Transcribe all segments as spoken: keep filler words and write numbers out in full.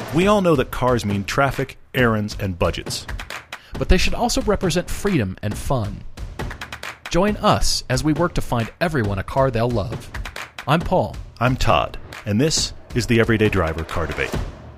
We all know that cars mean traffic, errands, and budgets. But they should also represent freedom and fun. Join us as we work to find everyone a car they'll love. I'm Paul. I'm Todd, and this is the Everyday Driver Car Debate.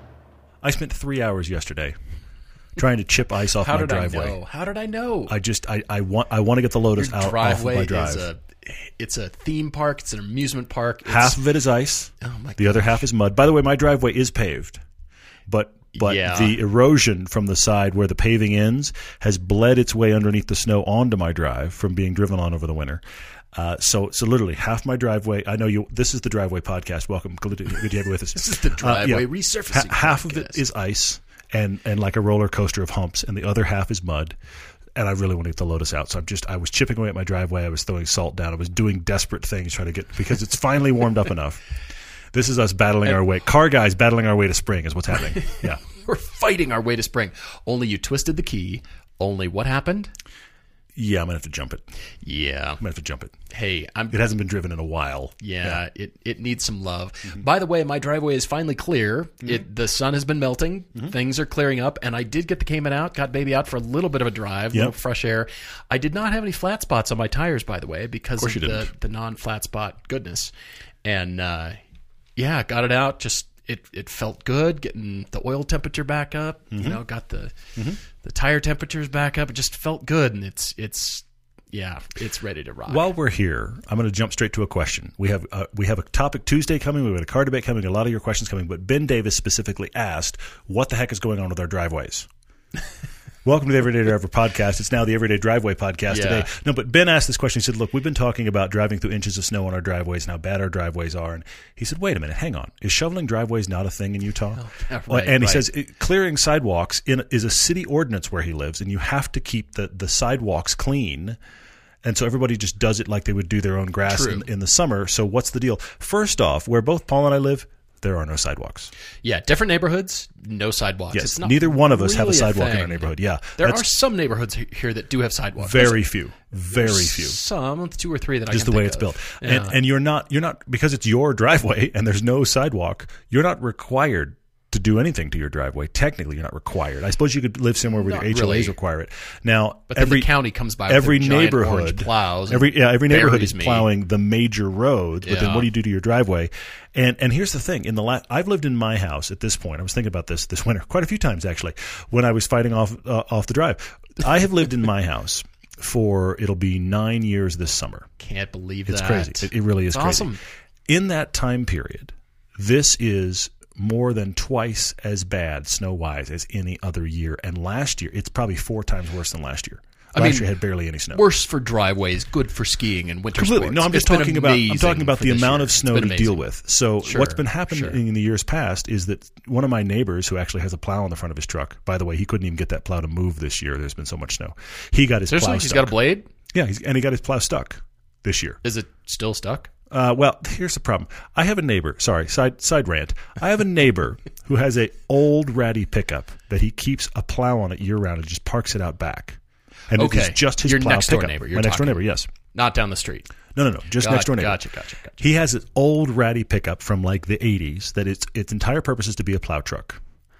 I spent three hours yesterday trying to chip ice off How my did driveway. I know? How did I know? I just I, I want I want to get the Lotus Your out off of driveway my drive. is a it's a theme park. It's an amusement park. It's, half of it is ice. Oh my the other half is mud. By the way, my driveway is paved, but but Yeah. the erosion from the side where the paving ends has bled its way underneath the snow onto my drive from being driven on over the winter. Uh, so, so literally half my driveway. I know you. This is the Driveway Podcast. Welcome, good to, good to have you with us. This is the driveway uh, yeah. resurfacing. Ha- half of podcast. it is ice and and like a roller coaster of humps, and the other half is mud. And I really want to get the Lotus out, so I'm just I was chipping away at my driveway. I was throwing salt down. I was doing desperate things trying to get because it's finally warmed up enough. This is us battling And, our way. Car guys battling our way to spring is what's happening. Yeah. We're fighting our way to spring. Only you twisted the key. Only what happened? Yeah, I'm going to have to jump it. Yeah. I'm going to have to jump it. Hey, I'm. It hasn't been driven in a while. Yeah, it, it needs some love. Mm-hmm. By the way, my driveway is finally clear. Mm-hmm. It the sun has been melting. Mm-hmm. Things are clearing up, and I did get the Cayman out. Got baby out for a little bit of a drive, a yep. little fresh air. I did not have any flat spots on my tires, by the way, because of, of the, the non-flat spot goodness. And uh, yeah, got it out. Just it it felt good getting the oil temperature back up. Mm-hmm. You know, got the mm-hmm. the tire temperatures back up. It just felt good, and it's it's. Yeah, it's ready to rock. While we're here, I'm going to jump straight to a question. We have uh, we have a topic Tuesday coming. We have a car debate coming. A lot of your questions coming. But Ben Davis specifically asked, "What the heck is going on with our driveways?" Welcome to the Everyday Driver Podcast. It's now the Everyday Driveway Podcast yeah. today. No, but Ben asked this question. He said, "Look, we've been talking about driving through inches of snow on our driveways and how bad our driveways are." And he said, "Wait a minute, hang on. Is shoveling driveways not a thing in Utah?" Oh, yeah, right, and he right. says clearing sidewalks in, is a city ordinance where he lives, and you have to keep the the sidewalks clean. And so everybody just does it like they would do their own grass in, in the summer. So what's the deal? First off, where both Paul and I live, there are no sidewalks. Yeah, different neighborhoods, no sidewalks. Yes, it's not neither one of us really have a sidewalk thing. in our neighborhood. Yeah, there are some neighborhoods here that do have sidewalks. Very There's, few, very few. Some, two or three that I just can the way think it's of. built. Yeah. And, and you're not you're not because it's your driveway and there's no sidewalk. You're not required to do anything to your driveway. Technically, you're not required. I suppose you could live somewhere where Not your H O As really. require it. Now, But then every the county comes by every with giant neighborhood orange plows. and Every yeah, every neighborhood buries is me. plowing the major roads. But then, Yeah. what do you do to your driveway? And and here's the thing: in the la- I've lived in my house at this point. I was thinking about this this winter quite a few times actually when I was fighting off uh, off the drive. I have lived in my house for it'll be nine years this summer. Can't believe It's that. crazy. It, it really is It's crazy. awesome. In that time period, this is more than twice as bad snow-wise as any other year. And last year, it's probably four times worse than last year. I Last mean, year had barely any snow. Worse for driveways, good for skiing and winter Completely. sports. No, I'm just It's been talking about I'm amazing talking about for the this amount year. of snow It's to been deal amazing. with. So Sure, what's been happening sure. in the years past is that one of my neighbors who actually has a plow on the front of his truck. By the way, he couldn't even get that plow to move this year. There's been so much snow. He got his Seriously? plow He's stuck. got a blade? Yeah, he's, and he got his plow stuck this year. Is it still stuck? Uh, well, here's the problem. I have a neighbor. Sorry, side side rant. I have a neighbor who has a old ratty pickup that he keeps a plow on it year round and just parks it out back. And Okay. it is just his Your plow next door pickup. neighbor, you're My next door talking. neighbor, yes. Not down the street. No, no, no. Just Gotcha, next door neighbor. Gotcha, gotcha, gotcha. He has an old ratty pickup from like the eighties that its its entire purpose is to be a plow truck.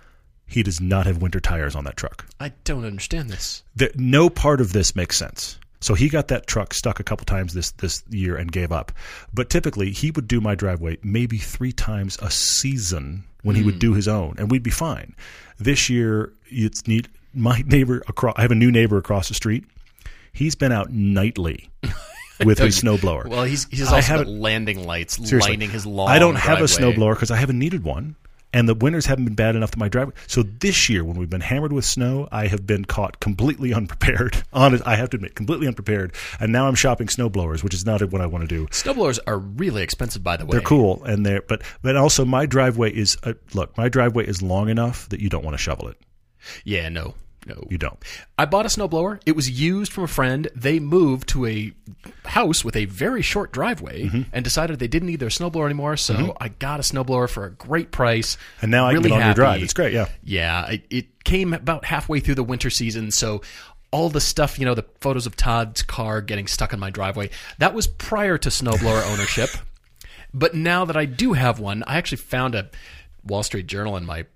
He does not have winter tires on that truck. I don't understand this. The, no part of this makes sense. So he got that truck stuck a couple times this, this year and gave up. But typically, he would do my driveway maybe three times a season when he Mm. would do his own, and we'd be fine. This year, it's neat. My neighbor across, I have a new neighbor across the street. He's been out nightly with his snowblower. Well, he's he's I also got haven't- landing lights Seriously, lining his long I don't have a driveway. snowblower because I haven't needed one. And the winters haven't been bad enough that my driveway. So this year, when we've been hammered with snow, I have been caught completely unprepared. Honest, I have to admit, completely unprepared. And now I'm shopping snowblowers, which is not what I want to do. Snowblowers are really expensive, by the way. They're cool, and they're but but also my driveway is uh, look. My driveway is long enough that you don't want to shovel it. Yeah, no, no. You don't. I bought a snowblower. It was used from a friend. They moved to a house with a very short driveway Mm-hmm. and decided they didn't need their snowblower anymore. So I got a snowblower for a great price. And now I can really get on your happy. drive. It's great, yeah. Yeah, it, it came about halfway through the winter season, so all the stuff, you know, the photos of Todd's car getting stuck in my driveway, that was prior to snowblower ownership. But now that I do have one, I actually found a Wall Street Journal in my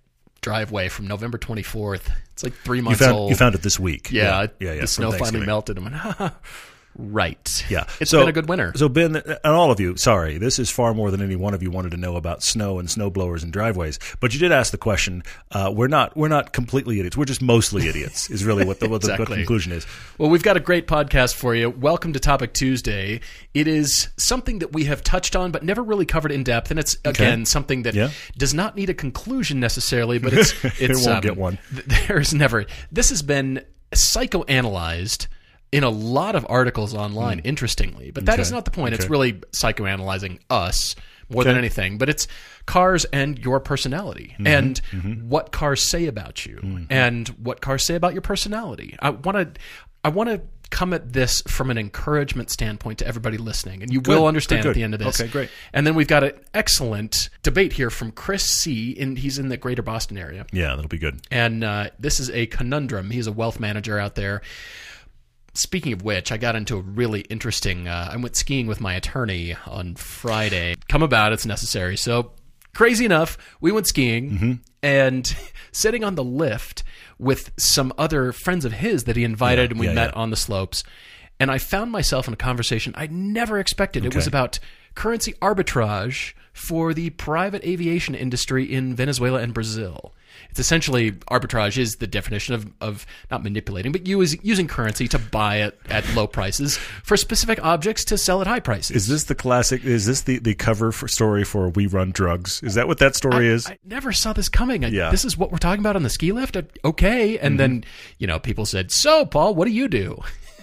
driveway from November twenty-fourth. It's like three months you found, old. You found it this week. Yeah, yeah, yeah. yeah the snow finally melted. I went, ha, ha. Right. Yeah. It's so, been a good winter. So, Ben, and all of you, sorry, this is far more than any one of you wanted to know about snow and snow blowers and driveways. But you did ask the question. Uh, we're not we're not completely idiots. We're just mostly idiots, is really what the, what the exactly. conclusion is. Well, we've got a great podcast for you. Welcome to Topic Tuesday. It is something that we have touched on but never really covered in depth. And it's, again, okay. something that yeah. does not need a conclusion necessarily, but it's... it's it won't um, get one. There's never... This has been psychoanalyzed in a lot of articles online, mm. interestingly. But that okay. is not the point. Okay. It's really psychoanalyzing us more okay. than anything. But it's cars and your personality mm-hmm. and mm-hmm. what cars say about you mm-hmm. and what cars say about your personality. I want to I want to come at this from an encouragement standpoint to everybody listening. And you good. will understand good, good. at the end of this. Okay, great. And then we've got an excellent debate here from Chris C. And he's in the greater Boston area. Yeah, that'll be good. And uh, this is a conundrum. He's a wealth manager out there. Speaking of which, I got into a really interesting... Uh, I went skiing with my attorney on Friday. Come about, it's necessary. So, crazy enough, we went skiing, mm-hmm. and sitting on the lift with some other friends of his that he invited, yeah, and we yeah, met yeah. on the slopes. And I found myself in a conversation I never expected. Okay. It was about currency arbitrage for the private aviation industry in Venezuela and Brazil. It's essentially, arbitrage is the definition of, of not manipulating, but use, using currency to buy it at low prices for specific objects to sell at high prices. Is this the classic, is this the, the cover for story for We Run Drugs? Is that what that story I, is? I never saw this coming. I, yeah. This is what we're talking about on the ski lift? Okay. And mm-hmm. then, you know, people said, so, Paul, what do you do?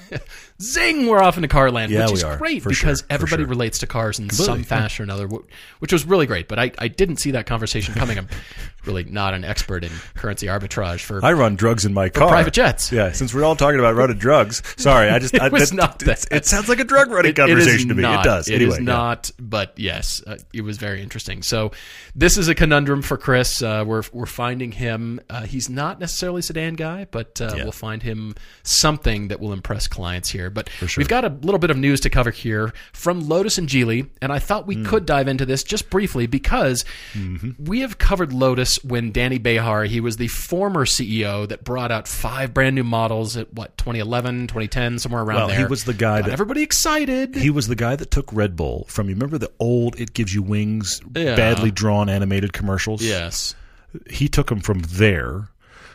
Zing, we're off into car land, yeah, which is we are, great for because sure, everybody sure. relates to cars in Completely, some fashion yeah. or another, which was really great. But I, I didn't see that conversation coming. I'm really not an expert in currency arbitrage for I run drugs in my car. Private jets. Yeah, since we're all talking about running drugs. Sorry, I just... it I, was that, not that. It sounds like a drug running it, conversation it to me. Not, it does. It anyway, is yeah. not, but yes, uh, it was very interesting. So this is a conundrum for Chris. Uh, we're, we're finding him... Uh, he's not necessarily a sedan guy, but uh, yeah. we'll find him something that will impress clients here. But sure. we've got a little bit of news to cover here from Lotus and Geely, and I thought we mm. could dive into this just briefly because mm-hmm. we have covered Lotus when Danny Behar, he was the former C E O that brought out five brand new models at what, twenty eleven, twenty ten, somewhere around well, there. He was the guy Got that everybody excited. He was the guy that took Red Bull from, you remember the old It Gives You Wings, yeah. badly drawn animated commercials? Yes. He took them from there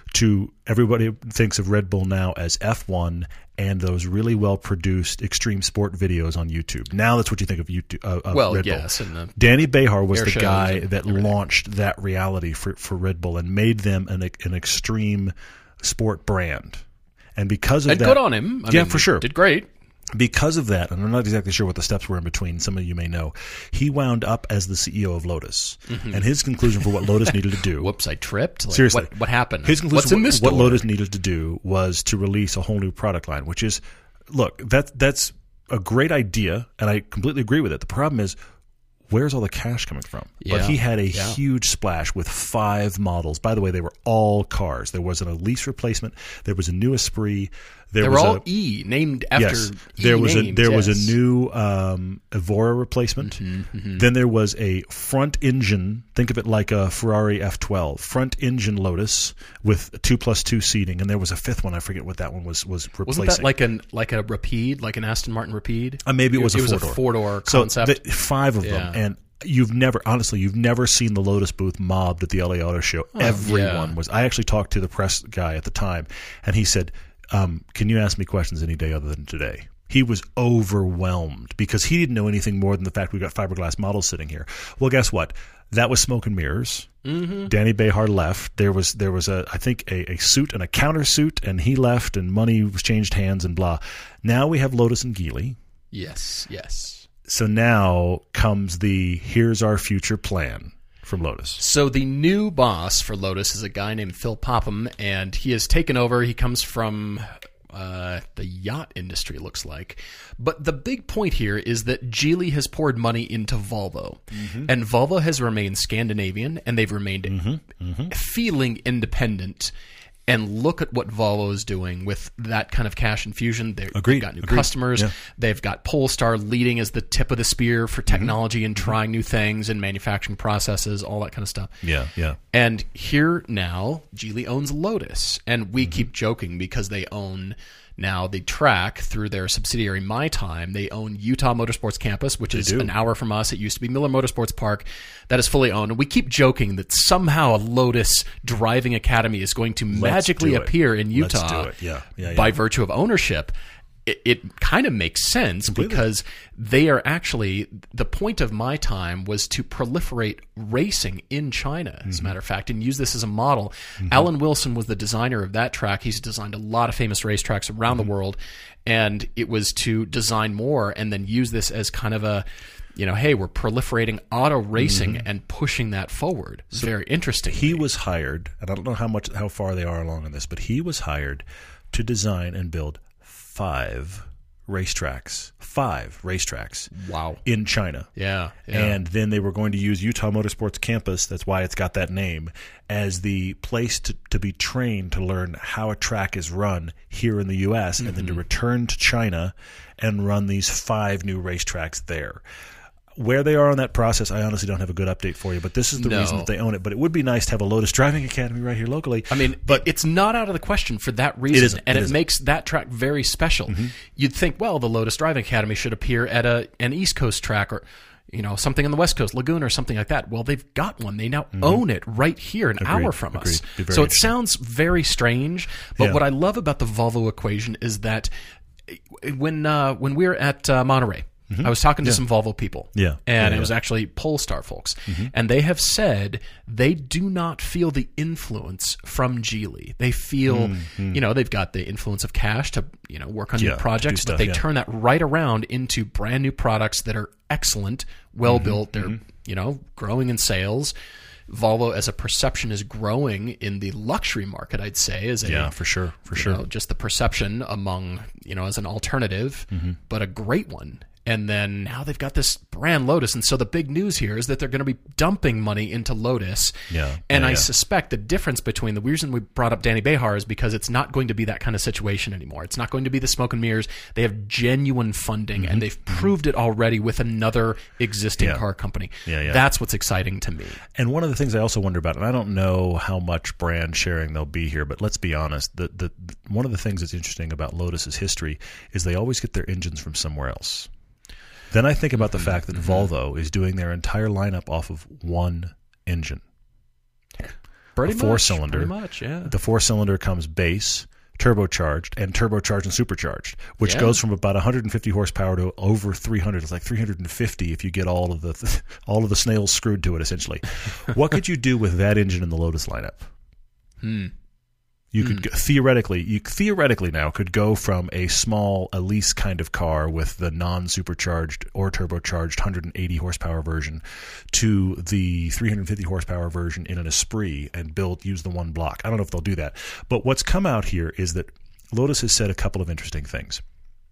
to everybody thinks of Red Bull now as F one and those really well-produced extreme sport videos on YouTube. Now that's what you think of YouTube. Uh, of well, Red yes. Bull. And the Danny Behar was the guy that everything. launched that reality for, for Red Bull and made them an, an extreme sport brand. And because of and that... good on him. I yeah, mean, for sure. Did great. Because of that, and I'm not exactly sure what the steps were in between, some of you may know, he wound up as the C E O of Lotus. Mm-hmm. And his conclusion for what Lotus needed to do... Whoops, I tripped? Like, seriously. What, what happened? His conclusion What's in this what, what store? Lotus needed to do was to release a whole new product line, which is, look, that that's a great idea, and I completely agree with it. The problem is, where's all the cash coming from? Yeah. But he had a yeah. huge splash with five models. By the way, they were all cars. There was an Elise replacement. There was a new Esprit. There they was were all a, E, named after yes, E there was names, a there yes. was a new um, Evora replacement. Mm-hmm, mm-hmm. Then there was a front engine. Think of it like a Ferrari F twelve front engine Lotus with two plus two seating. And there was a fifth one. I forget what that one was was replacing. Wasn't that like an like a Rapide, like an Aston Martin Rapide? Uh, maybe it was it, a it four was door. a four door so concept. The, five of yeah. them, and you've never honestly you've never seen the Lotus booth mobbed at the L A Auto Show. Oh, Everyone yeah. was. I actually talked to the press guy at the time, and he said, Um, can you ask me questions any day other than today? He was overwhelmed because he didn't know anything more than the fact we got fiberglass models sitting here. Well, guess what? That was smoke and mirrors. Mm-hmm. Danny Behar left. There was there was a I think a, a suit and a countersuit, and he left, and money was changed hands and blah. Now we have Lotus and Geely. Yes, yes. So now comes the here's our future plan from Lotus. So the new boss for Lotus is a guy named Phil Popham, and he has taken over. He comes from uh, the yacht industry, it looks like. But the big point here is that Geely has poured money into Volvo, mm-hmm. and Volvo has remained Scandinavian, and they've remained mm-hmm. Mm-hmm. feeling independent. And look at what Volvo is doing with that kind of cash infusion. They've Agreed. got new Agreed. customers. Yeah. They've got Polestar leading as the tip of the spear for technology mm-hmm. and trying mm-hmm. new things and manufacturing processes, all that kind of stuff. Yeah, yeah. And here now, Geely owns Lotus. And we mm-hmm. keep joking because they own now the track through their subsidiary MyTime. They own Utah Motorsports Campus, which they is do. an hour from us. It used to be Miller Motorsports Park. That is fully owned. And we keep joking that somehow a Lotus driving academy is going to Let's magically appear in Utah Let's do it. Yeah. Yeah, yeah. by virtue of ownership. It, it kind of makes sense Completely. Because they are actually, the point of MyTime was to proliferate racing in China, as mm-hmm. a matter of fact, and use this as a model. Mm-hmm. Alan Wilson was the designer of that track. He's designed a lot of famous racetracks around mm-hmm. the world, and it was to design more and then use this as kind of a, you know, hey, we're proliferating auto racing mm-hmm. and pushing that forward. So very interesting. He was hired, and I don't know how much, how far they are along in this, but he was hired to design and build five racetracks, five racetracks. Wow. In China. Yeah, yeah. And then they were going to use Utah Motorsports Campus, that's why it's got that name, as the place to, to be trained to learn how a track is run here in the U S, mm-hmm. and then to return to China and run these five new racetracks there. Where they are on that process, I honestly don't have a good update for you, but this is the no. reason that they own it. But it would be nice to have a Lotus Driving Academy right here locally. I mean, but it's not out of the question for that reason, it isn't, and it, it isn't. makes that track very special. Mm-hmm. You'd think, well, the Lotus Driving Academy should appear at a an East Coast track or, you know, something on the West Coast, Laguna or something like that. Well, they've got one. They now mm-hmm. own it right here, an Agreed. hour from Agreed. us. So it sounds very strange, but yeah. what I love about the Volvo equation is that when uh, when we were at uh, Monterey, Mm-hmm. I was talking to yeah. some Volvo people, yeah. and yeah, it was yeah. actually Polestar folks, mm-hmm. and they have said they do not feel the influence from Geely. They feel, mm-hmm. you know, they've got the influence of cash to, you know, work on yeah, new projects, stuff, but they yeah. turn that right around into brand new products that are excellent, well mm-hmm. built. They're, mm-hmm. you know, growing in sales. Volvo as a perception is growing in the luxury market, I'd say. As a, yeah, for sure, for sure. Know, just the perception among, you know, as an alternative, mm-hmm. but a great one. And then now they've got this brand Lotus. And so the big news here is that they're going to be dumping money into Lotus. Yeah, and yeah, I yeah. suspect the difference between the reason we brought up Danny Behar is because it's not going to be that kind of situation anymore. It's not going to be the smoke and mirrors. They have genuine funding, mm-hmm. and they've mm-hmm. proved it already with another existing yeah. car company. Yeah, yeah. That's what's exciting to me. And one of the things I also wonder about, and I don't know how much brand sharing there'll be here, but let's be honest, the, the, the, one of the things that's interesting about Lotus's history is they always get their engines from somewhere else. Then I think about the fact that mm-hmm. Volvo is doing their entire lineup off of one engine. Pretty a four-cylinder. Much, pretty much, yeah. The four-cylinder comes base, turbocharged, and turbocharged and supercharged, which yeah. goes from about one hundred fifty horsepower to over three hundred. It's like three hundred fifty if you get all of the all of the snails screwed to it, essentially. What could you do with that engine in the Lotus lineup? Hmm. You could go, theoretically, you theoretically now could go from a small Elise kind of car with the non-supercharged or turbocharged one hundred eighty horsepower version to the three hundred fifty horsepower version in an Esprit and build use the one block. I don't know if they'll do that, but what's come out here is that Lotus has said a couple of interesting things.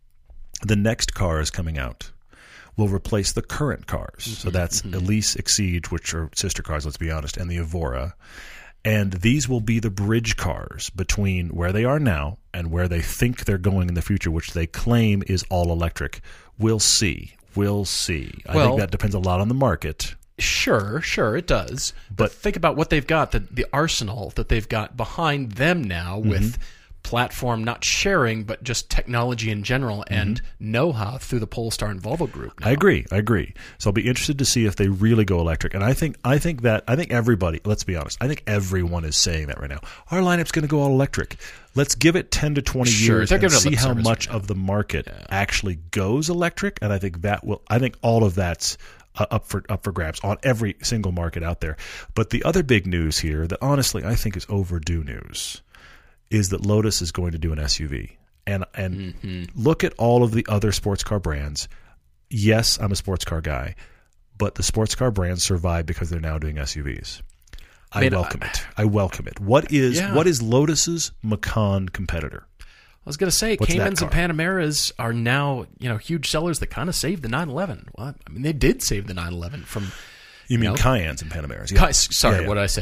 The next car is coming out will replace the current cars, mm-hmm, so that's mm-hmm. Elise, Exige, which are sister cars, let's be honest, and the Evora. And these will be the bridge cars between where they are now and where they think they're going in the future, which they claim is all electric. We'll see. We'll see. I well, think that depends a lot on the market. Sure, sure, it does. But, but think about what they've got, the, the arsenal that they've got behind them now mm-hmm. with platform not sharing, but just technology in general and mm-hmm. know-how through the Polestar and Volvo group now. I agree. I agree. So I'll be interested to see if they really go electric. And I think I think that I think everybody, let's be honest, I think everyone is saying that right now. Our lineup's going to go all electric. Let's give it ten to twenty sure, years and see how much right of the market yeah. actually goes electric. And I think that will I think all of that's uh, up for up for grabs on every single market out there. But the other big news here that honestly I think is overdue news is that Lotus is going to do an S U V. And and mm-hmm. look at all of the other sports car brands. Yes, I'm a sports car guy, but the sports car brands survive because they're now doing S U Vs. I, I mean, welcome I, it. I welcome it. What is yeah. what is Lotus's Macan competitor? I was going to say, What's Caymans and Panameras are now, you know, huge sellers that kind of saved the nine eleven. Well, I mean, they did save the nine eleven from... You mean you know, Cayennes and Panameras? Yeah. Sorry, yeah, yeah. what did I say?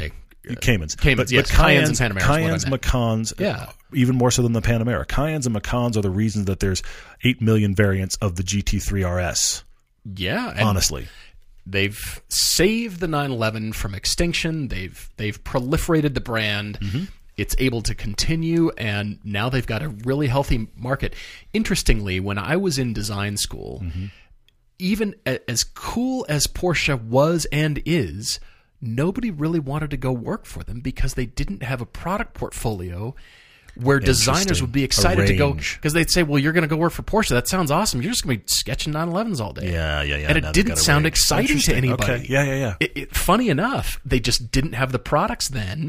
Caymans. Caymans, but, yes, but Cayennes and Panameras. Cayennes, Macans, yeah. even more so than the Panamera. Cayennes and Macans are the reasons that there's eight million variants of the G T three R S. Yeah. Honestly. They've saved the nine eleven from extinction. They've they've proliferated the brand. Mm-hmm. It's able to continue, and now they've got a really healthy market. Interestingly, when I was in design school, mm-hmm. even a, as cool as Porsche was and is, nobody really wanted to go work for them because they didn't have a product portfolio where designers would be excited to go, because they'd say, well, you're going to go work for Porsche. That sounds awesome. You're just going to be sketching nine elevens all day. Yeah, yeah, yeah. And it didn't sound range. exciting to anybody. Okay. Yeah, yeah, yeah. It, it, funny enough, they just didn't have the products then.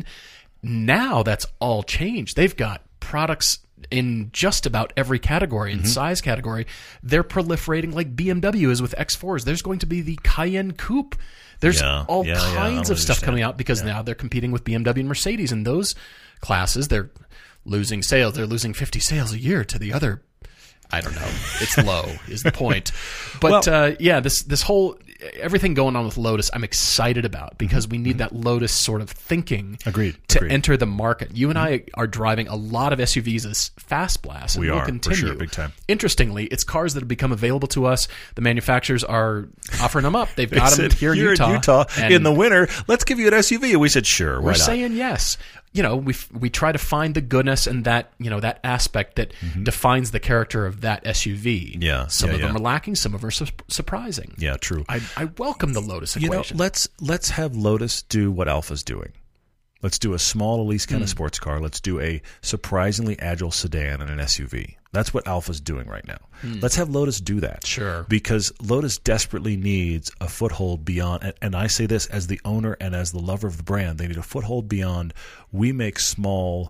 Now that's all changed. They've got products in just about every category and mm-hmm. size category. They're proliferating like B M W is with X fours. There's going to be the Cayenne Coupe. There's yeah, all yeah, kinds yeah, of stuff coming out because yeah. now they're competing with B M W and Mercedes. In those classes, they're losing sales. They're losing fifty sales a year to the other. I don't know. It's low is the point. But well, uh, yeah, this this whole everything going on with Lotus, I'm excited about because we need that Lotus sort of thinking agreed, to agreed. enter the market. You and I are driving a lot of S U Vs as fast blasts, and we we'll are, continue. For sure, big time. Interestingly, it's cars that have become available to us. The manufacturers are offering them up. They've got they them said, here in You're Utah. in Utah in the winter. Let's give you an S U V. And we said, sure. We're why not? saying yes. You know, we we try to find the goodness and that you know that aspect that mm-hmm. defines the character of that S U V. Yeah, some yeah, of yeah. them are lacking, some of them are su- surprising. Yeah, true. I, I welcome the Lotus you equation. Know, let's let's have Lotus do what Alpha's doing. Let's do a small, Elise kind mm. of sports car. Let's do a surprisingly agile sedan and an S U V. That's what Alpha's doing right now. Mm. Let's have Lotus do that. Sure. Because Lotus desperately needs a foothold beyond, and, and I say this as the owner and as the lover of the brand, they need a foothold beyond, we make small,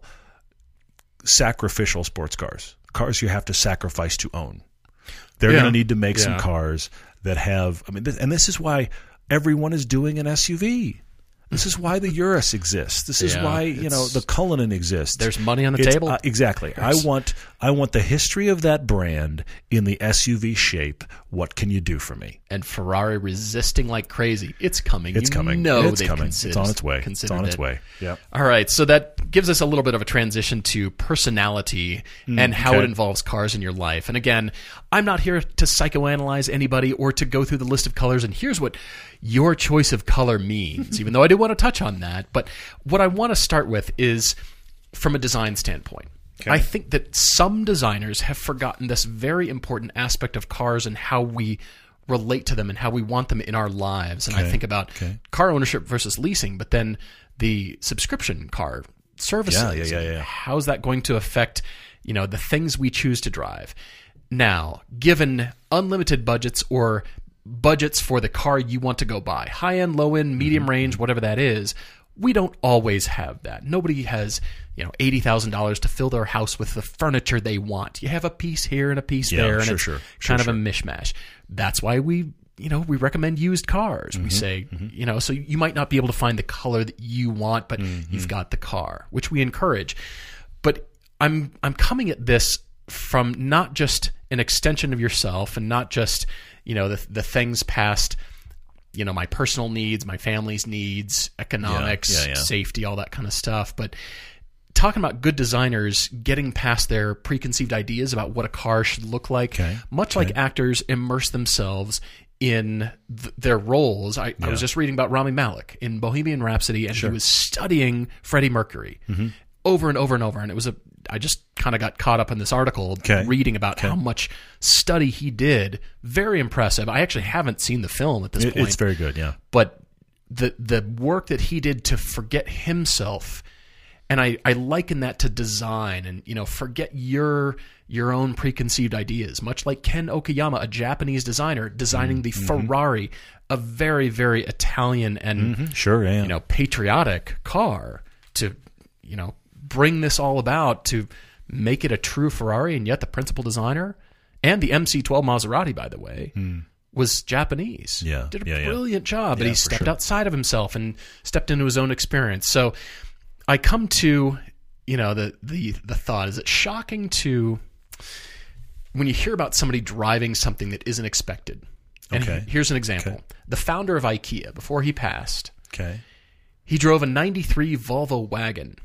sacrificial sports cars. Cars you have to sacrifice to own. They're yeah. going to need to make yeah. some cars that have, I mean, this, and this is why everyone is doing an S U V. This is why the Urus exists. This is yeah, why you know the Cullinan exists. There's money on the it's, table. Uh, exactly. There's... I want I want the history of that brand in the S U V shape. What can you do for me? And Ferrari resisting like crazy. It's coming. It's you coming. know it's they've coming. It's on its way. It's on its it. way. Yeah. All right. So that gives us a little bit of a transition to personality mm, and how okay. it involves cars in your life. And again, I'm not here to psychoanalyze anybody or to go through the list of colors. And here's what your choice of color means, even though I do want to touch on that. But what I want to start with is from a design standpoint. Okay. I think that some designers have forgotten this very important aspect of cars and how we relate to them and how we want them in our lives. And okay. I think about okay. car ownership versus leasing, but then the subscription car services. Yeah, yeah, yeah, yeah. How's that going to affect, you know, the things we choose to drive? Now, given unlimited budgets or budgets for the car you want to go buy, high end, low end, medium mm-hmm. range, whatever that is, we don't always have that. Nobody has, you know, eighty thousand dollars to fill their house with the furniture they want. You have a piece here and a piece yeah, there, and sure, it's sure, kind sure, of a mishmash. That's why we, you know, we recommend used cars. Mm-hmm, we say, mm-hmm. you know, so you might not be able to find the color that you want, but mm-hmm. you've got the car, which we encourage. But I'm I'm coming at this from not just an extension of yourself and not just, you know, the the things past, you know, my personal needs, my family's needs, economics, yeah, yeah, yeah. safety, all that kind of stuff. But talking about good designers getting past their preconceived ideas about what a car should look like, okay. much okay. like actors immerse themselves in th- their roles. I, yeah. I was just reading about Rami Malek in Bohemian Rhapsody, and sure. he was studying Freddie Mercury mm-hmm. over and over and over. And it was a, I just kind of got caught up in this article okay. reading about okay. how much study he did. Very impressive. I actually haven't seen the film at this it, point. It's very good, yeah. But the the work that he did to forget himself, and I, I liken that to design and, you know, forget your your own preconceived ideas, much like Ken Okayama, a Japanese designer, designing the mm-hmm. Ferrari, a very, very Italian and mm-hmm. sure, yeah. you know, patriotic car, to, you know, bring this all about to make it a true Ferrari, and yet the principal designer and the M C twelve Maserati, by the way, mm. was Japanese. Yeah, did a yeah, brilliant yeah. job, but yeah, he stepped sure. outside of himself and stepped into his own experience. So I come to, you know, the the the thought: is it shocking to when you hear about somebody driving something that isn't expected? And okay. here's an example: okay. the founder of IKEA, before he passed, okay. He drove a ninety-three Volvo wagon.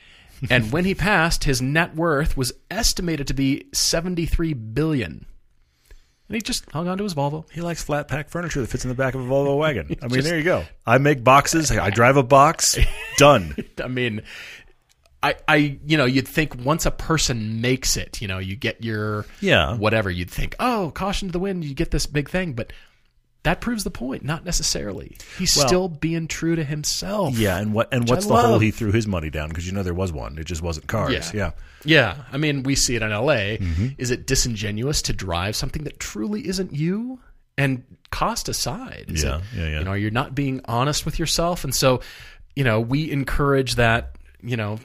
And when he passed, his net worth was estimated to be seventy-three billion dollars. And he just hung on to his Volvo. He likes flat pack furniture that fits in the back of a Volvo wagon. I mean, Just- there you go. I make boxes. I drive a box. Done. I mean, I, I, you know, you'd think once a person makes it, you know, you get your Yeah. whatever, you'd think, oh, caution to the wind, you get this big thing. But that proves the point. Not necessarily. He's Well- still being true to himself. Yeah, and what and Which what's I the hole love. he threw his money down? Because you know there was one. It just wasn't cars. Yeah. Yeah. Yeah. I mean, we see it in L A. Mm-hmm. Is it disingenuous to drive something that truly isn't you? And cost aside, is Yeah, it, yeah, yeah. you know, you're not being honest with yourself. And so, you know, we encourage that, you know,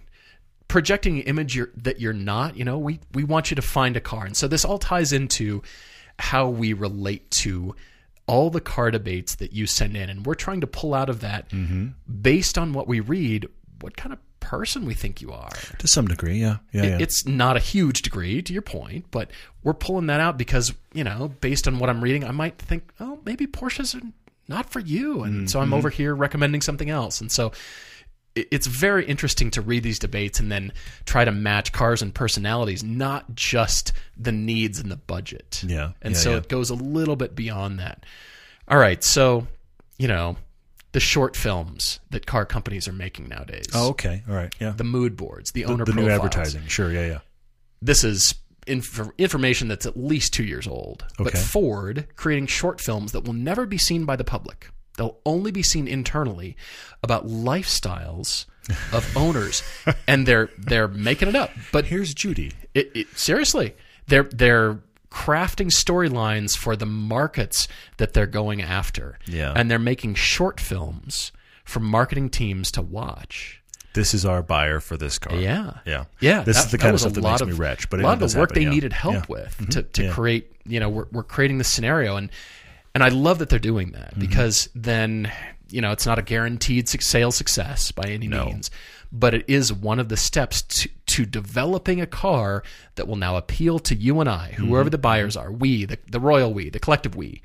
projecting an image you're, that you're not, you know, we, we want you to find a car. And so this all ties into how we relate to all the car debates that you send in. And we're trying to pull out of that Mm-hmm. based on what we read, what kind of person we think you are. To some degree, yeah. Yeah, It- yeah. It's not a huge degree, to your point, but we're pulling that out because, you know, based on what I'm reading, I might think, oh, maybe Porsches are not for you. And so I'm over here recommending something else. And so it- it's very interesting to read these debates and then try to match cars and personalities, not just the needs and the budget. Yeah, And yeah, so yeah. it goes a little bit beyond that. All right. So, you know, the short films that car companies are making nowadays. Oh, okay. All right. Yeah. The mood boards, the, The, owner the new profiles. advertising. Sure. Yeah, yeah. This is inf- information that's at least two years old. But Okay. Ford creating short films that will never be seen by the public. They'll only be seen internally about lifestyles of owners, and they're they're making it up. But Here's Judy. it, it, seriously, they're they're crafting storylines for the markets that they're going after. Yeah. And they're making short films for marketing teams to watch. This is our buyer for this car. Yeah. Yeah. Yeah. This that- is the that kind of was stuff a that lot makes of, me rich. But a it lot of does the work happen, they yeah. needed help Yeah. with to, to Yeah. create, you know, we're, we're creating this scenario. And, and I love that they're doing that Mm-hmm. because then, you know, it's not a guaranteed suc- sales success by any No. means, but it is one of the steps to, to developing a car that will now appeal to you and I, whoever Mm-hmm. the buyers are, we, the, the royal we, the collective we.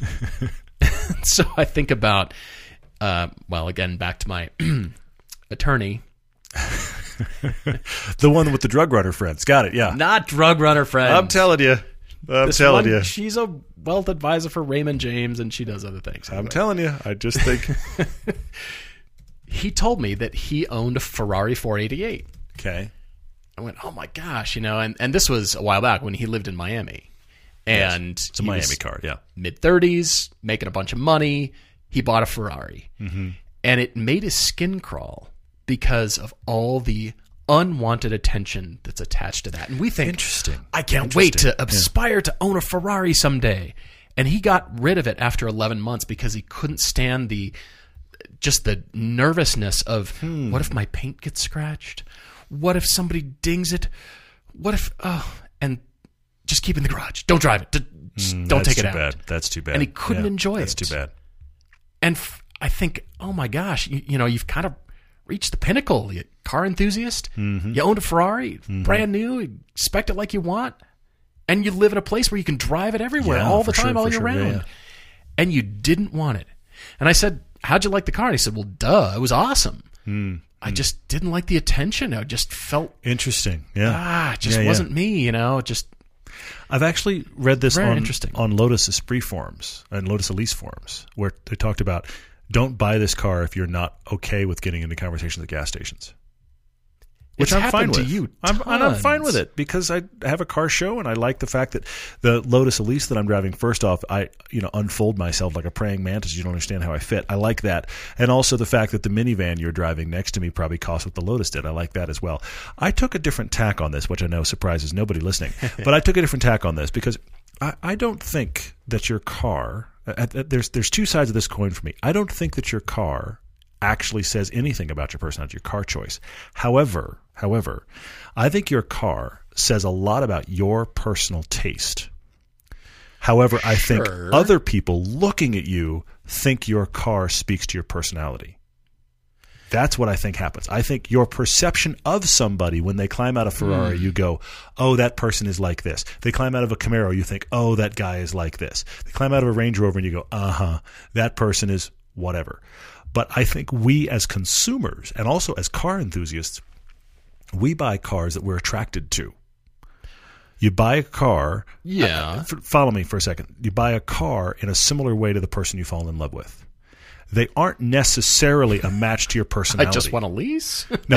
So I think about, uh, well, again, back to my attorney, The one with the drug runner friends. Got it. Yeah. not drug runner friend. I'm telling you. I'm This telling one, you. she's a wealth advisor for Raymond James, and she does other things. I'm telling you. I just think. He told me that he owned a Ferrari four eighty-eight. Okay. I went, oh my gosh, you know, and, and this was a while back when he lived in Miami. And It's a Miami car. Yeah. mid thirties, making a bunch of money. He bought a Ferrari. Mm-hmm. And it made his skin crawl because of all the unwanted attention that's attached to that. And we think, Interesting. I can't wait Interesting. to aspire to own a Ferrari someday. And he got rid of it after eleven months because he couldn't stand the just the nervousness of Hmm. what if my paint gets scratched? What if somebody dings it? What if oh and just keep it in the garage. Don't drive it. D- just Mm, don't that's take it too out. bad. That's too bad. And he couldn't Yeah, enjoy That's it. too bad. And f- I think, oh my gosh, you, you know, you've kind of reached the pinnacle. You car enthusiast. Mm-hmm. You owned a Ferrari, brand new. You expect it like you want, and you live in a place where you can drive it everywhere, Yeah, all the for time, sure, all for year sure. Yeah, round. yeah. And you didn't want it. And I said, "How'd you like the car?" And he said, "Well, duh, it was awesome. Mm. I just didn't like the attention. I just felt Interesting. Yeah. ah, it just Yeah, yeah. wasn't me. You know, it just." I've actually read this Very on, interesting. on Lotus Esprit forums and Lotus Elise forums where they talked about don't buy this car if you're not okay with getting into conversations at gas stations. Which It's I'm fine happened to with. you I'm, and I'm fine tons. with it because I have a car show and I like the fact that the Lotus Elise that I'm driving, first off, I you know unfold myself like a praying mantis. You don't understand how I fit. I like that. And also the fact that the minivan you're driving next to me probably costs what the Lotus did. I like that as well. I took a different tack on this, which I know surprises nobody listening. But I took a different tack on this because I, I don't think that your car uh, uh, – there's there's two sides of this coin for me. I don't think that your car actually says anything about your personality, your car choice. However, however, I think your car says a lot about your personal taste. However, I think Sure. other people looking at you think your car speaks to your personality. That's what I think happens. I think your perception of somebody when they climb out of Ferrari, Mm. you go, oh, that person is like this. They climb out of a Camaro, you think, oh, that guy is like this. They climb out of a Range Rover and you go, uh-huh, that person is whatever. But I think we as consumers and also as car enthusiasts, we buy cars that we're attracted to. You buy a car. Yeah. Uh, follow me for a second. You buy a car in a similar way to the person you fall in love with. They aren't necessarily a match to your personality. I just want a lease? No.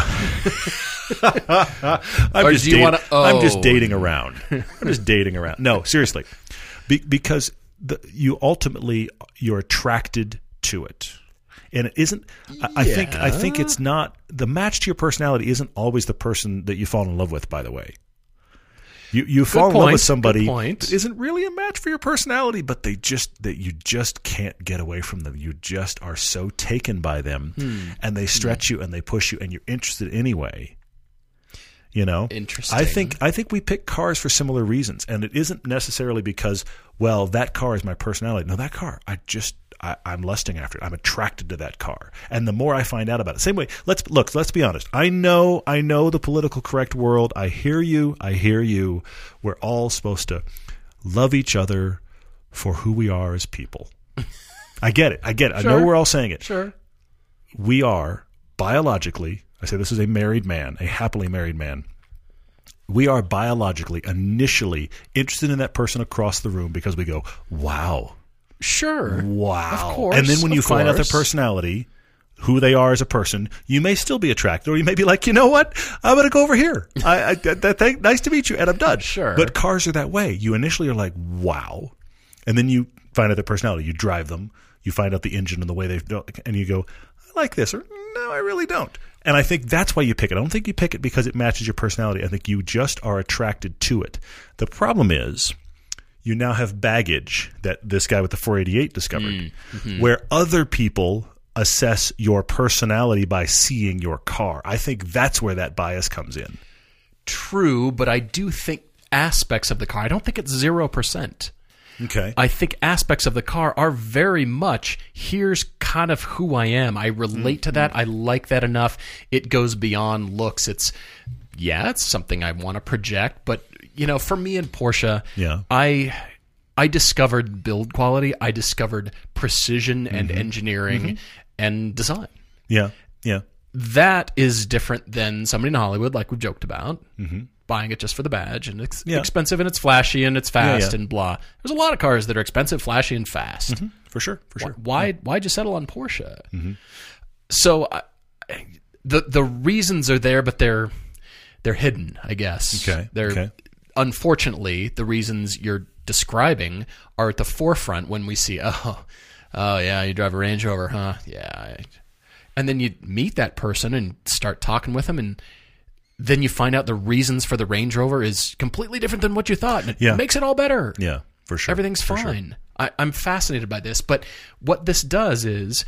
I'm, or just do you dating, wanna, oh. I'm just dating around. I'm just dating around. No, seriously. Be, because the, you ultimately, you're attracted to it. And it isn't, I, I Yeah. think I think it's not, the match to your personality isn't always the person that you fall in love with, by the way. You you fall in point. love with somebody point. that isn't really a match for your personality, but they just that you just can't get away from them. You just are so taken by them, Hmm. and they stretch hmm. you and they push you, and you're interested anyway. You know, interesting. I think I think we pick cars for similar reasons, and it isn't necessarily because, well, that car is my personality. No, that car, I just I, I'm lusting after it. I'm attracted to that car, and the more I find out about it, same way. Let's look. Let's be honest. I know. I know the political correct world. I hear you. I hear you. We're all supposed to love each other for who we are as people. I get it. I get it. Sure. I know we're all saying it. Sure. We are biologically. I say this is a married man, a happily married man. We are biologically, initially interested in that person across the room because we go, wow. Sure. Wow. Of course. And then when you of find out their course. personality, who they are as a person, you may still be attracted, or you may be like, you know what? I'm going to go over here. I, I, that, that, nice to meet you, and I'm done. Sure. But cars are that way. You initially are like, wow. And then you find out their personality. You drive them. You find out the engine and the way they do, and you go, I like this, or no, I really don't. And I think that's why you pick it. I don't think you pick it because it matches your personality. I think you just are attracted to it. The problem is you now have baggage that this guy with the four eighty-eight discovered, mm-hmm. where other people assess your personality by seeing your car. I think that's where that bias comes in. True, but I do think aspects of the car, I don't think it's zero percent. Okay. I think aspects of the car are very much, here's kind of who I am. I relate mm-hmm. to that. I like that enough. It goes beyond looks. It's, yeah, it's something I want to project. But, you know, for me in Porsche, yeah. I I discovered build quality. I discovered precision and mm-hmm. engineering mm-hmm. and design. Yeah, yeah. That is different than somebody in Hollywood, like we've joked about. Mm-hmm. Buying it just for the badge, and it's yeah. expensive, and it's flashy, and it's fast, yeah, yeah. and blah. There's a lot of cars that are expensive, flashy, and fast. Mm-hmm. For sure, for sure. Why? Yeah. Why'd you settle on Porsche? Mm-hmm. So, I, the the reasons are there, but they're they're hidden, I guess. Okay. They're okay. Unfortunately, the reasons you're describing are at the forefront when we see, oh, oh yeah, you drive a Range Rover, huh? Yeah. I, and then you meet that person and start talking with them, and then you find out the reasons for the Range Rover is completely different than what you thought. And it yeah. makes it all better. Yeah, for sure. Everything's for fine. Sure. I, I'm fascinated by this. But what this does is,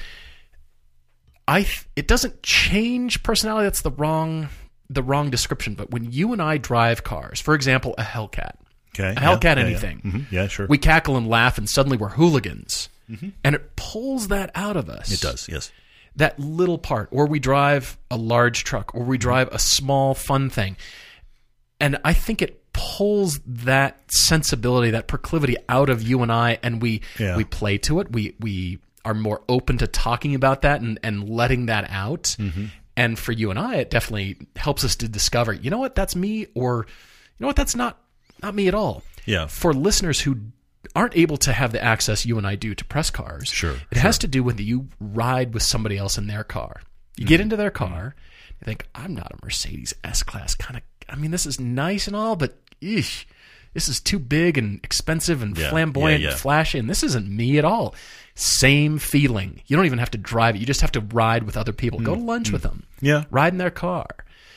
I th- it doesn't change personality. That's the wrong the wrong description. But when you and I drive cars, for example, a Hellcat, okay. a Hellcat yeah, yeah, anything, yeah. Mm-hmm. yeah, sure. we cackle and laugh, and suddenly we're hooligans. Mm-hmm. And it pulls that out of us. It does, yes. That little part, or we drive a large truck, or we drive a small fun thing. And I think it pulls that sensibility, that proclivity out of you and I, and we yeah. we play to it. We we are more open to talking about that and, and letting that out. Mm-hmm. And for you and I, it definitely helps us to discover, you know what, that's me, or you know what, that's not not me at all. Yeah. For listeners who aren't able to have the access you and I do to press cars. Sure. It sure. has to do with you ride with somebody else in their car. You mm-hmm. get into their car, you think, I'm not a Mercedes S-Class kind of, I mean, this is nice and all, but eesh, this is too big and expensive and yeah. flamboyant yeah, yeah. and flashy, and this isn't me at all. Same feeling. You don't even have to drive it. You just have to ride with other people. Mm-hmm. Go to lunch mm-hmm. with them. Yeah. Ride in their car.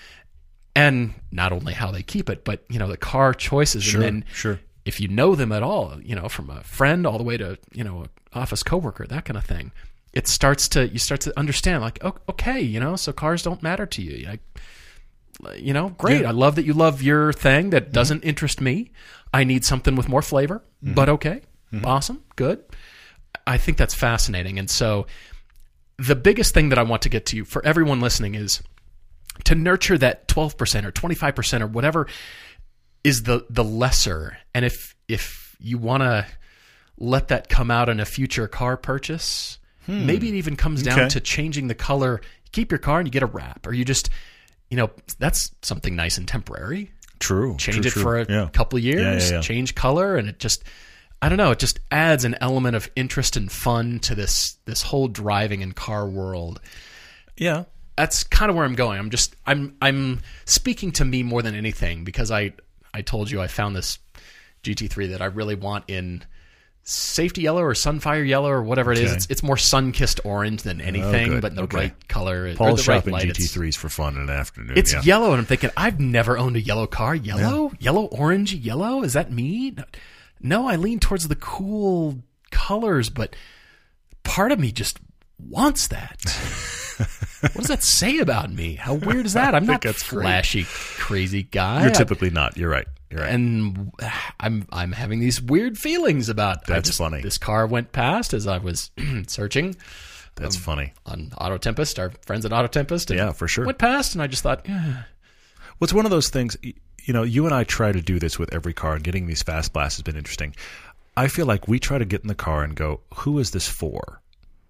And not only how they keep it, but, you know, the car choices. Sure, and then sure. if you know them at all, you know, from a friend all the way to, you know, an office coworker, that kind of thing, it starts to, you start to understand, like, okay, you know, so cars don't matter to you. Like, you know, great. Yeah. I love that you love your thing that doesn't mm-hmm. interest me. I need something with more flavor, mm-hmm. but okay. Mm-hmm. Awesome. Good. I think that's fascinating. And so the biggest thing that I want to get to you for everyone listening is to nurture that twelve percent or twenty-five percent or whatever is the the lesser. And if if you want to let that come out in a future car purchase, Hmm. Maybe it even comes down okay. to changing the color. You keep your car and you get a wrap, or you just, you know, that's something nice and temporary. True. Change true, it true. for a yeah. couple of years, yeah, yeah, yeah. change color, and it just, I don't know, it just adds an element of interest and fun to this this whole driving and car world. Yeah. That's kind of where I'm going. I'm just I'm I'm speaking to me more than anything, because I I told you I found this G T three that I really want in safety yellow or sunfire yellow or whatever it okay. is. It's, it's more sun-kissed orange than anything, oh, but in the okay. right color. Paul's the shopping right light. G T threes for fun in the afternoon. It's yeah. yellow, and I'm thinking, I've never owned a yellow car. Yellow? Yeah. Yellow, orange, yellow? Is that me? No, I lean towards the cool colors, but part of me just wants that. What does that say about me? How weird is that? I'm not a flashy, great. crazy guy. You're typically not. You're right. You're right. And I'm I'm having these weird feelings about. That's just, funny. This car went past as I was searching. That's um, funny. On Auto Tempest, our friends at Auto Tempest. Yeah, for sure. Went past, and I just thought, yeah. Well, it's one of those things. You know, you and I try to do this with every car, and getting these fast blasts has been interesting. I feel like we try to get in the car and go, who is this for?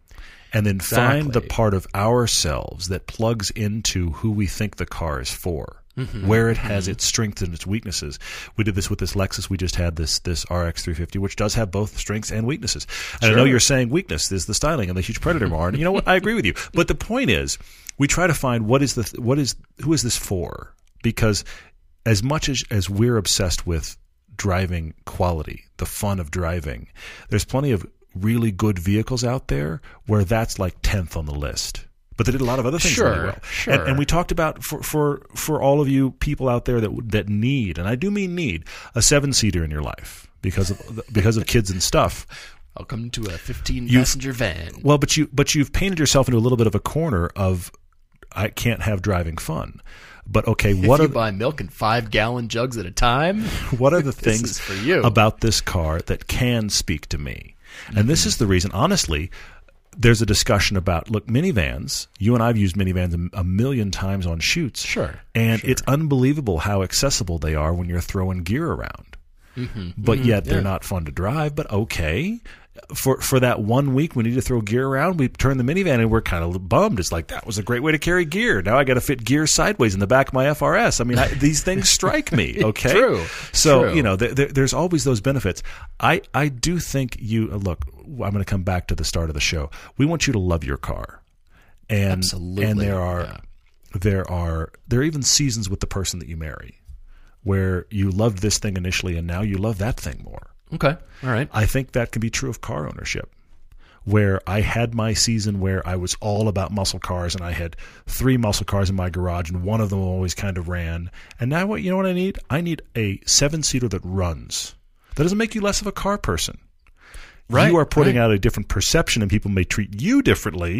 And then exactly. find the part of ourselves that plugs into who we think the car is for, mm-hmm. where it has mm-hmm. its strengths and its weaknesses. We did this with this Lexus. We just had this this R X three fifty, which does have both strengths and weaknesses. And sure. I know you're saying weakness is the styling and the huge Predator bar. And you know what? I agree with you. But the point is, we try to find what is the what is who is this for? Because as much as, as we're obsessed with driving quality, the fun of driving, there's plenty of really good vehicles out there where that's like tenth on the list. But they did a lot of other things sure, really well. Sure. And, and we talked about for, for for all of you people out there that that need, and I do mean need, a seven-seater in your life because of because of kids and stuff. Welcome to a fifteen-passenger van. Well, but you but you've painted yourself into a little bit of a corner of I can't have driving fun. But okay, what if you are buy milk in five-gallon jugs at a time? What are the things for you. about this car that can speak to me? And mm-hmm. this is the reason, honestly, there's a discussion about, look, minivans, you and I have used minivans a, a million times on shoots. Sure. And sure. it's unbelievable how accessible they are when you're throwing gear around. Mm-hmm. But mm-hmm. yet they're yeah. not fun to drive, but okay. For for that one week we need to throw gear around, we turn the minivan and we're kind of bummed. It's like, that was a great way to carry gear. Now I got to fit gear sideways in the back of my F R S. I mean, I, these things strike me, okay? True. So, True. you know, th- th- there's always those benefits. I, I do think you, look, I'm going to come back to the start of the show. We want you to love your car. And, Absolutely. And there are, yeah. there are, there are even seasons with the person that you marry where you loved this thing initially and now you love that thing more. Okay. All right. I think that can be true of car ownership, where I had my season where I was all about muscle cars and I had three muscle cars in my garage and one of them always kind of ran. And now what, you know what I need? I need a seven-seater that runs. That doesn't make you less of a car person. Right. You are putting right. out a different perception and people may treat you differently,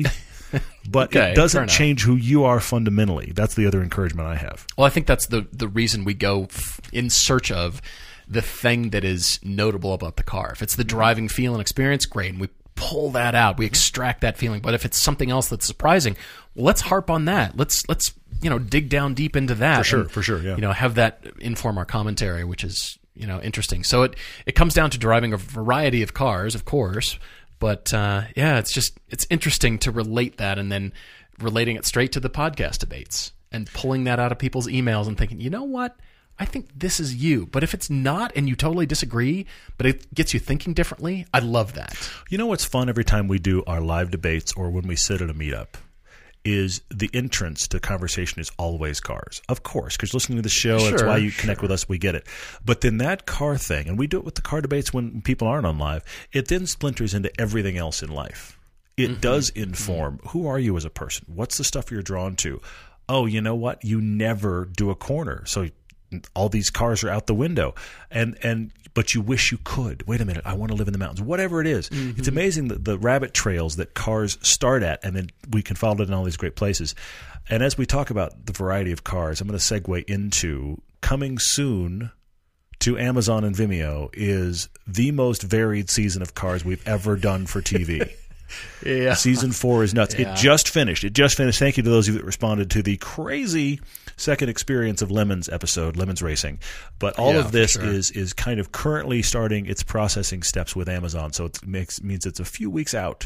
but okay, it doesn't change who you are fundamentally. That's the other encouragement I have. Well, I think that's the, the reason we go f- in search of the thing that is notable about the car. If it's the driving feel and experience, great, and we pull that out, we extract that feeling. But if it's something else that's surprising, well, let's harp on that. Let's let's you know dig down deep into that. For sure, and, for sure, yeah. You know, have that inform our commentary, which is you know interesting. So it it comes down to driving a variety of cars, of course. But uh, yeah, it's just it's interesting to relate that and then relating it straight to the podcast debates and pulling that out of people's emails and thinking, you know what? I think this is you. But if it's not and you totally disagree, but it gets you thinking differently, I love that. You know what's fun every time we do our live debates or when we sit at a meetup is the entrance to conversation is always cars. Of course, because listening to the show, sure, that's why you sure. connect with us, we get it. But then that car thing, and we do it with the car debates when people aren't on live, it then splinters into everything else in life. It mm-hmm. does inform mm-hmm. who are you as a person? What's the stuff you're drawn to? Oh, you know what? You never do a corner. So all these cars are out the window, and and but you wish you could. Wait a minute, I want to live in the mountains. Whatever it is, mm-hmm. it's amazing the, the rabbit trails that cars start at, and then we can follow it in all these great places. And as we talk about the variety of cars, I'm going to segue into coming soon to Amazon and Vimeo is the most varied season of cars we've ever done for T V. Yeah. Season four is nuts. Yeah. It just finished. It just finished. Thank you to those of you that responded to the crazy second experience of Lemons episode, Lemons Racing. But all yeah, of this sure. is is kind of currently starting its processing steps with Amazon. So it makes means it's a few weeks out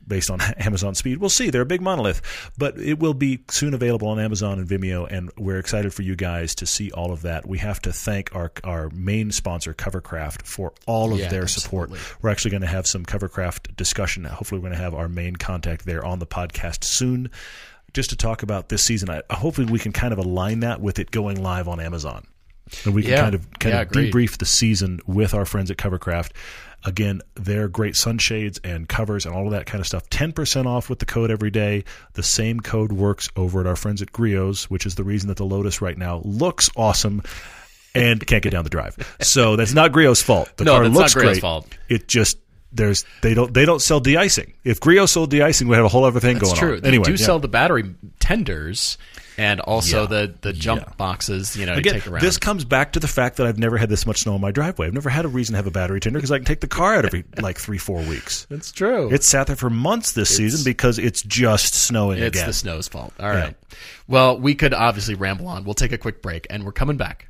based on Amazon speed. We'll see. They're a big monolith. But it will be soon available on Amazon and Vimeo, and we're excited for you guys to see all of that. We have to thank our our main sponsor, Covercraft, for all of yeah, their absolutely. support. We're actually going to have some Covercraft discussion. Hopefully we're going to have our main contact there on the podcast soon, just to talk about this season. I, hopefully we can kind of align that with it going live on Amazon. And we can yeah. kind of kind yeah, of agreed. debrief the season with our friends at Covercraft. Again, they're great sunshades and covers and all of that kind of stuff. ten percent off with the code every day. The same code works over at our friends at Griot's, which is the reason that the Lotus right now looks awesome and can't get down the drive. So that's not Griot's fault. The no, car that's looks not Griot's great. fault. It just there's they don't they don't sell de-icing. If Griot sold de-icing, we'd have a whole other thing That's going true. on. They Anyway, do yeah. sell the battery tenders and also Yeah. the, the jump Yeah. boxes, you know, Again, to take around. this comes back to the fact that I've never had this much snow on my driveway. I've never had a reason to have a battery tender because I can take the car out every like three, four weeks. That's true. It's sat there for months this It's- season because it's just snowing It's again. the snow's fault. All right. Well, we could obviously ramble on. We'll take a quick break, and we're coming back.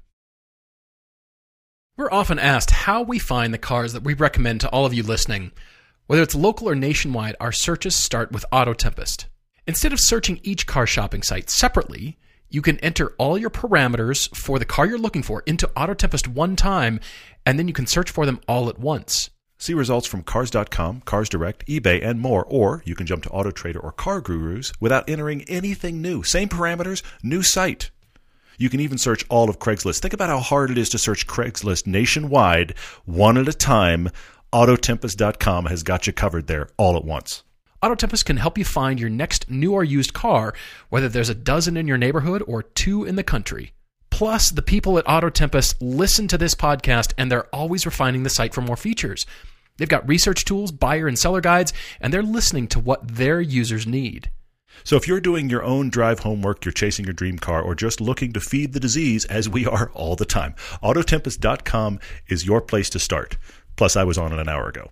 We're often asked how we find the cars that we recommend to all of you listening. Whether it's local or nationwide, our searches start with Auto Tempest. Instead of searching each car shopping site separately, you can enter all your parameters for the car you're looking for into Auto Tempest one time, and then you can search for them all at once. See results from Cars dot com, Cars Direct, eBay, and more. Or you can jump to AutoTrader or Car Gurus without entering anything new. Same parameters, new site. You can even search all of Craigslist. Think about how hard it is to search Craigslist nationwide, one at a time. Auto Tempest dot com has got you covered there all at once. Auto Tempest can help you find your next new or used car, whether there's a dozen in your neighborhood or two in the country. Plus, the people at Auto Tempest listen to this podcast, and they're always refining the site for more features. They've got research tools, buyer and seller guides, and they're listening to what their users need. So if you're doing your own drive homework, you're chasing your dream car, or just looking to feed the disease, as we are all the time, Auto Tempest dot com is your place to start. Plus, I was on it an hour ago.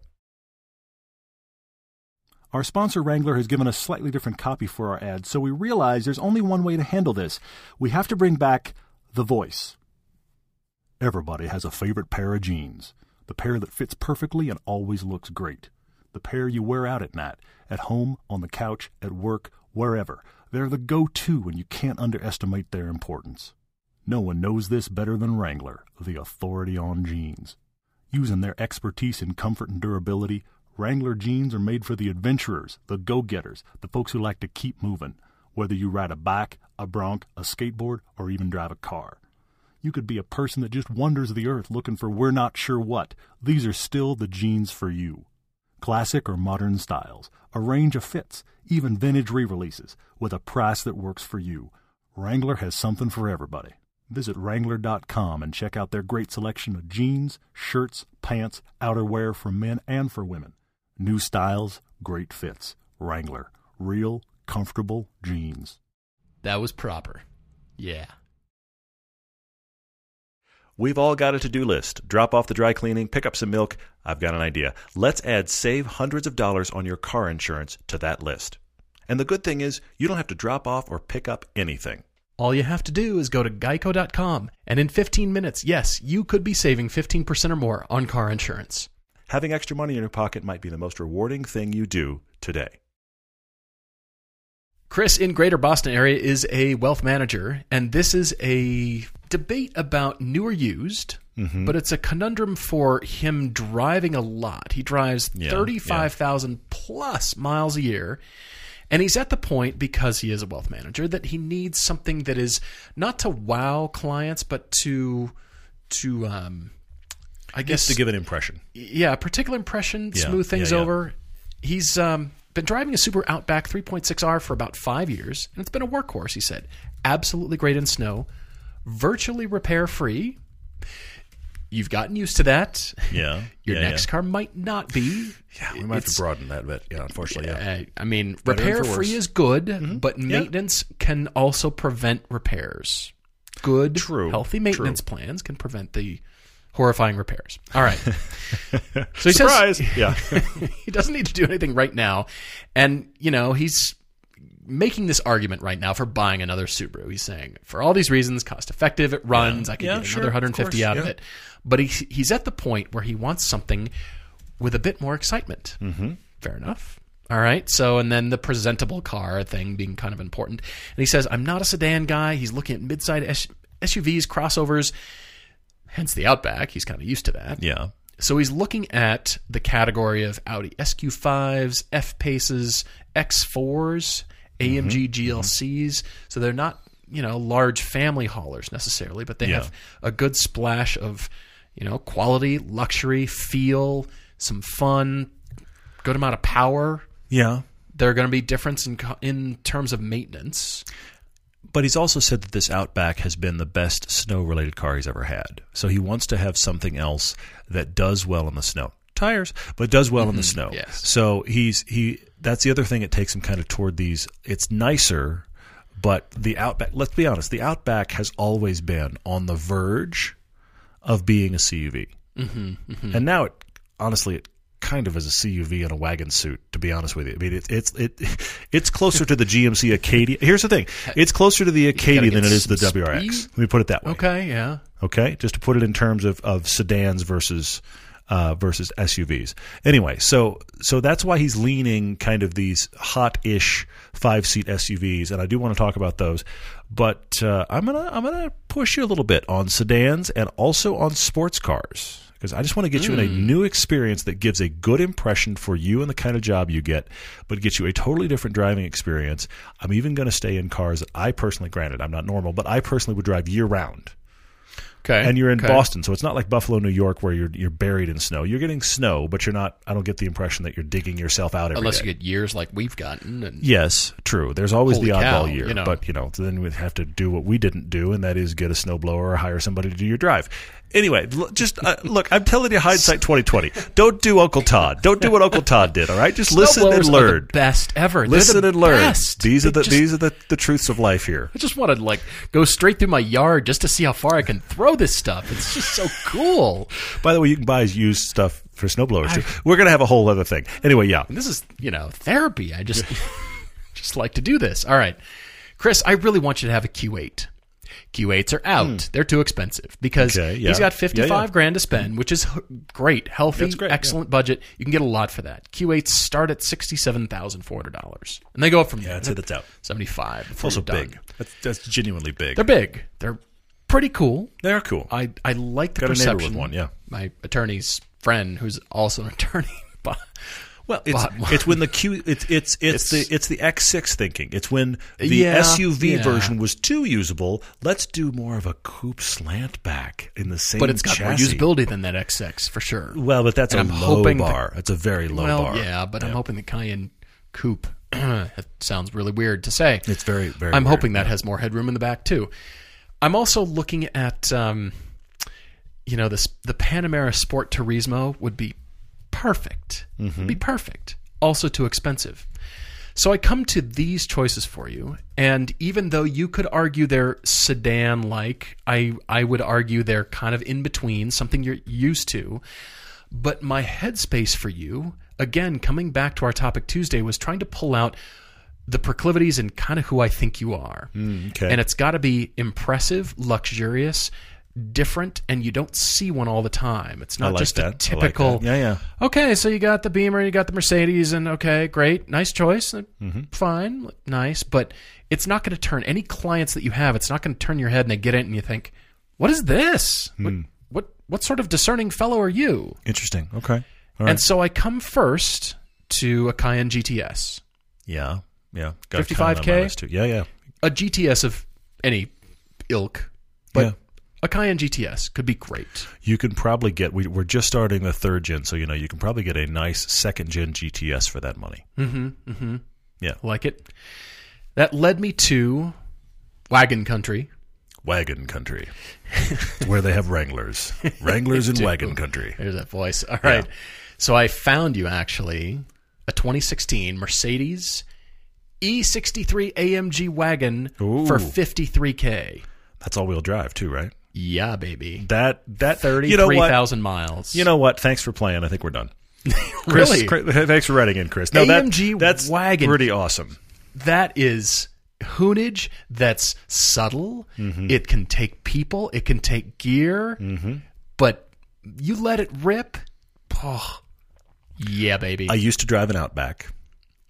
Our sponsor Wrangler has given us slightly different copy for our ad, so we realize there's only one way to handle this. We have to bring back the voice. Everybody has a favorite pair of jeans. The pair that fits perfectly and always looks great. The pair you wear out at night, at home, on the couch, at work, wherever. They're the go-to, and you can't underestimate their importance. No one knows this better than Wrangler, the authority on jeans. Using their expertise in comfort and durability, Wrangler jeans are made for the adventurers, the go-getters, the folks who like to keep moving, whether you ride a bike, a bronc, a skateboard, or even drive a car. You could be a person that just wanders the earth looking for we're not sure what. These are still the jeans for you. Classic or modern styles, a range of fits, even vintage re-releases, with a price that works for you. Wrangler has something for everybody. Visit Wrangler dot com and check out their great selection of jeans, shirts, pants, outerwear for men and for women. New styles, great fits. Wrangler. Real, comfortable jeans. That was proper. Yeah. We've all got a to-do list. Drop off the dry cleaning, pick up some milk. I've got an idea. Let's add save hundreds of dollars on your car insurance to that list. And the good thing is, you don't have to drop off or pick up anything. All you have to do is go to geico dot com, and in fifteen minutes, yes, you could be saving fifteen percent or more on car insurance. Having extra money in your pocket might be the most rewarding thing you do today. Chris in Greater Boston area is a wealth manager, and this is a debate about new or used, Mm-hmm. but it's a conundrum for him driving a lot. He drives Yeah, thirty-five thousand plus miles a year, and he's at the point, because he is a wealth manager, that he needs something that is not to wow clients, but to, to um, I guess, Just to give an impression. yeah, a particular impression, Yeah, smooth things yeah, yeah. over. He's um, been driving a Subaru Outback three point six R for about five years, and it's been a workhorse, he said. Absolutely great in snow, virtually repair-free. You've gotten used to that. Yeah. Your yeah, next yeah. car might not be. Yeah, we might have It's- to broaden that a bit. Yeah, unfortunately, yeah. I, I mean, Better and for repair-free worse. is good, Mm-hmm. but maintenance can also prevent repairs. Good, True, healthy maintenance true. plans can prevent the horrifying repairs. All right. So he Surprise! says Yeah. he doesn't need to do anything right now. And, you know, he's making this argument right now for buying another Subaru. He's saying, for all these reasons, cost effective, it runs, Yeah. I can Yeah, get sure, another of one hundred fifty course, out of yeah. it. But he, he's at the point where he wants something with a bit more excitement. Mm-hmm. Fair enough. All right. So, and then the presentable car thing being kind of important. And he says, I'm not a sedan guy. He's looking at mid-size S- SUVs, crossovers, hence the Outback. He's kind of used to that. Yeah. So he's looking at the category of Audi S Q fives, F-Paces, X fours, A M G mm-hmm. G L Cs. Mm-hmm. So they're not, you know, large family haulers necessarily, but they yeah. have a good splash of, you know, quality, luxury, feel, some fun, good amount of power. Yeah. There are going to be difference in in terms of maintenance. But he's also said that this Outback has been the best snow-related car he's ever had. So he wants to have something else that does well in the snow. Tires, but does well mm-hmm. in the snow. Yes. So he's he. That's the other thing that takes him kind of toward these. It's nicer, but the Outback, let's be honest, the Outback has always been on the verge of being a C U V. Mm-hmm, mm-hmm. And now, it honestly, it kind of is a C U V in a wagon suit, to be honest with you. I mean, it, it's it it's closer to the G M C Acadia. Here's the thing. It's closer to the Acadia than it is the W R X. Speed? Let me put it that way. Okay, yeah. Okay? Just to put it in terms of, of sedans versus uh, versus S U Vs. Anyway, so so that's why he's leaning kind of these hot-ish five-seat S U Vs, and I do want to talk about those. But uh, I'm gonna I'm gonna push you a little bit on sedans and also on sports cars. Because I just want to get you in a new experience that gives a good impression for you and the kind of job you get, but gets you a totally different driving experience. I'm even going to stay in cars that I personally, granted, I'm not normal, but I personally would drive year-round. Okay. And you're in okay. Boston, so it's not like Buffalo, New York, where you're you're buried in snow. You're getting snow, but you're not. I don't get the impression that you're digging yourself out every Unless day. you get years like we've gotten. And yes, true. There's always Holy the oddball cow, year, you know. but you know, then we'd have to do what we didn't do, and that is get a snowblower or hire somebody to do your drive. Anyway, l- just uh, look. I'm telling you, hindsight twenty twenty. Don't do Uncle Todd. Don't do what Uncle Todd did. All right, just listen and Snowblowers are learn. the best ever. Listen They're the and learn. best. These are They the just- these are the, the truths of life here. I just want to like go straight through my yard just to see how far I can throw this stuff. It's just so cool. By the way, you can buy used stuff for snowblowers too. We're gonna have a whole other thing. Anyway, yeah. And this is, you know, therapy. I just just like to do this. All right. Chris, I really want you to have a Q eight. Q eights are out. Hmm. They're too expensive because Okay, yeah. he's got fifty-five Yeah, yeah. grand to spend, which is h- great, healthy, That's great, excellent budget. You can get a lot for that. Q eights start at sixty-seven thousand four hundred dollars, and they go up from Yeah, there. that's it. That's out. seventy-five. It's also before you're big. done. That's, that's genuinely big. They're big. They're pretty cool. They're cool. I I like the Got a neighbor perception. with one, yeah. My attorney's friend, who's also an attorney, but Well, it's bought one. it's when the Q it's it's it's, It's- the it's the X six thinking. It's when the Yeah, S U V yeah. version was too usable. Let's do more of a coupe slant back in the same but it's got chassis. more usability than that X six for sure. Well, but that's And a I'm low hoping bar. That's a very low well, bar. yeah, but I'm hoping the Cayenne Coupe. That sounds really weird to say. It's very very. I'm weird. hoping that has more headroom in the back too. I'm also looking at, um, you know, this the Panamera Sport Turismo would be perfect. Mm-hmm. Would be perfect. Also too expensive. So I come to these choices for you, and even though you could argue they're sedan-like, I I would argue they're kind of in between, something you're used to. But my headspace for you, again, coming back to our topic Tuesday, was trying to pull out the proclivities and kind of who I think you are. Mm, okay. And it's got to be impressive, luxurious, different, and you don't see one all the time. It's I not like just that. I a like typical, that. Yeah, yeah. okay, so you got the Beamer, you got the Mercedes, and okay, great, nice choice, Mm-hmm. fine, nice, but it's not going to turn any clients that you have, it's not going to turn your head and they get it and you think, what is this? Hmm. What, what, what sort of discerning fellow are you? Interesting. Okay. All right. And so I come first to a Cayenne G T S. yeah, yeah. Got a fifty-five ton K? on my list too. Yeah, yeah. A G T S of any ilk, but Yeah. a Cayenne G T S could be great. You can probably get. We, we're just starting the third gen, so you know you can probably get a nice second gen G T S for that money. Mm-hmm, mm-hmm. Yeah. Like it. That led me to Wagon Country. Wagon country, where they have Wranglers, Wranglers in wagon country. There's that voice. All right. Yeah. So I found you actually a twenty sixteen Mercedes E sixty-three A M G wagon Ooh. for fifty-three K. That's all wheel drive too, right? Yeah, baby. That that thirty-three thousand you know miles. You know what? Thanks for playing. I think we're done. Really? Chris, Chris, thanks for writing in, Chris. No, A M G that, that's wagon. pretty awesome. That is hoonage that's subtle. Mm-hmm. It can take people. It can take gear. Mm-hmm. But you let it rip. Oh, yeah, baby. I used to drive an Outback,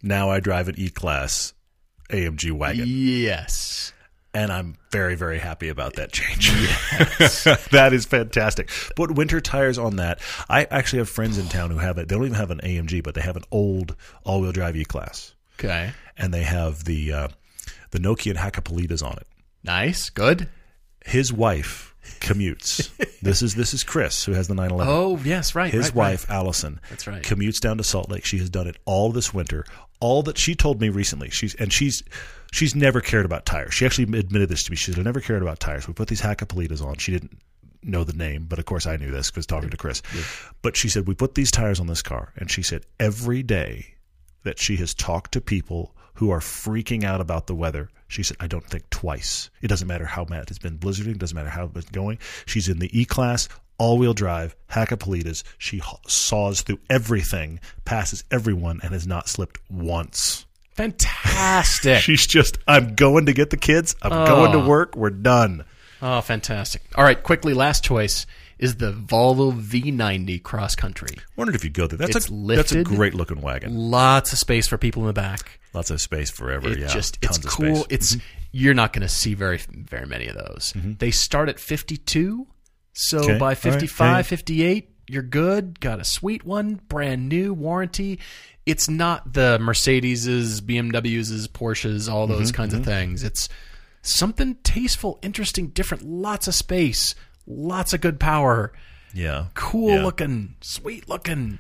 Now I drive an E-Class A M G wagon. Yes. And I'm very, very happy about that change. Yes. That is fantastic. Put winter tires on that. I actually have friends in town who have it. They don't even have an A M G, but they have an old all-wheel drive E-Class. Okay. And they have the uh, the Nokian Hakkapeliitas on it. Nice. Good. His wife commutes. this is this is Chris, who has the nine eleven. Oh, yes, right. His right, wife, right. Allison, That's right. commutes down to Salt Lake. She has done it all this winter. All that she told me recently, she's and she's she's never cared about tires. She actually admitted this to me. She said, I never cared about tires. We put these Hakkapeliitas on. She didn't know the name, but of course I knew this because talking to Chris. Yeah. But she said, we put these tires on this car. And she said every day that she has talked to people who are freaking out about the weather, she said, I don't think twice. It doesn't matter how bad it's been blizzarding. It doesn't matter how it's going. She's in the E-Class, all-wheel drive, Hakkapeliitas. She saws through everything, passes everyone, and has not slipped once. Fantastic. She's just, I'm going to get the kids. I'm oh. going to work. We're done. Oh, fantastic. All right, quickly, last choice is the Volvo V ninety Cross Country. Wondered if you'd go there. That's it's a lifted, that's a great looking wagon. Lots of space for people in the back. Lots of space forever. It yeah, just Tons it's of cool. Space. It's mm-hmm. You're not going to see very very many of those. Mm-hmm. They start at fifty-two, so okay. by fifty-five, right. fifty-eight, you're good. Got a sweet one, brand new warranty. It's not the Mercedeses, B M Ws, Porsches, all those mm-hmm. kinds mm-hmm. of things. It's something tasteful, interesting, different. Lots of space, lots of good power. Yeah. Cool yeah. looking, sweet looking.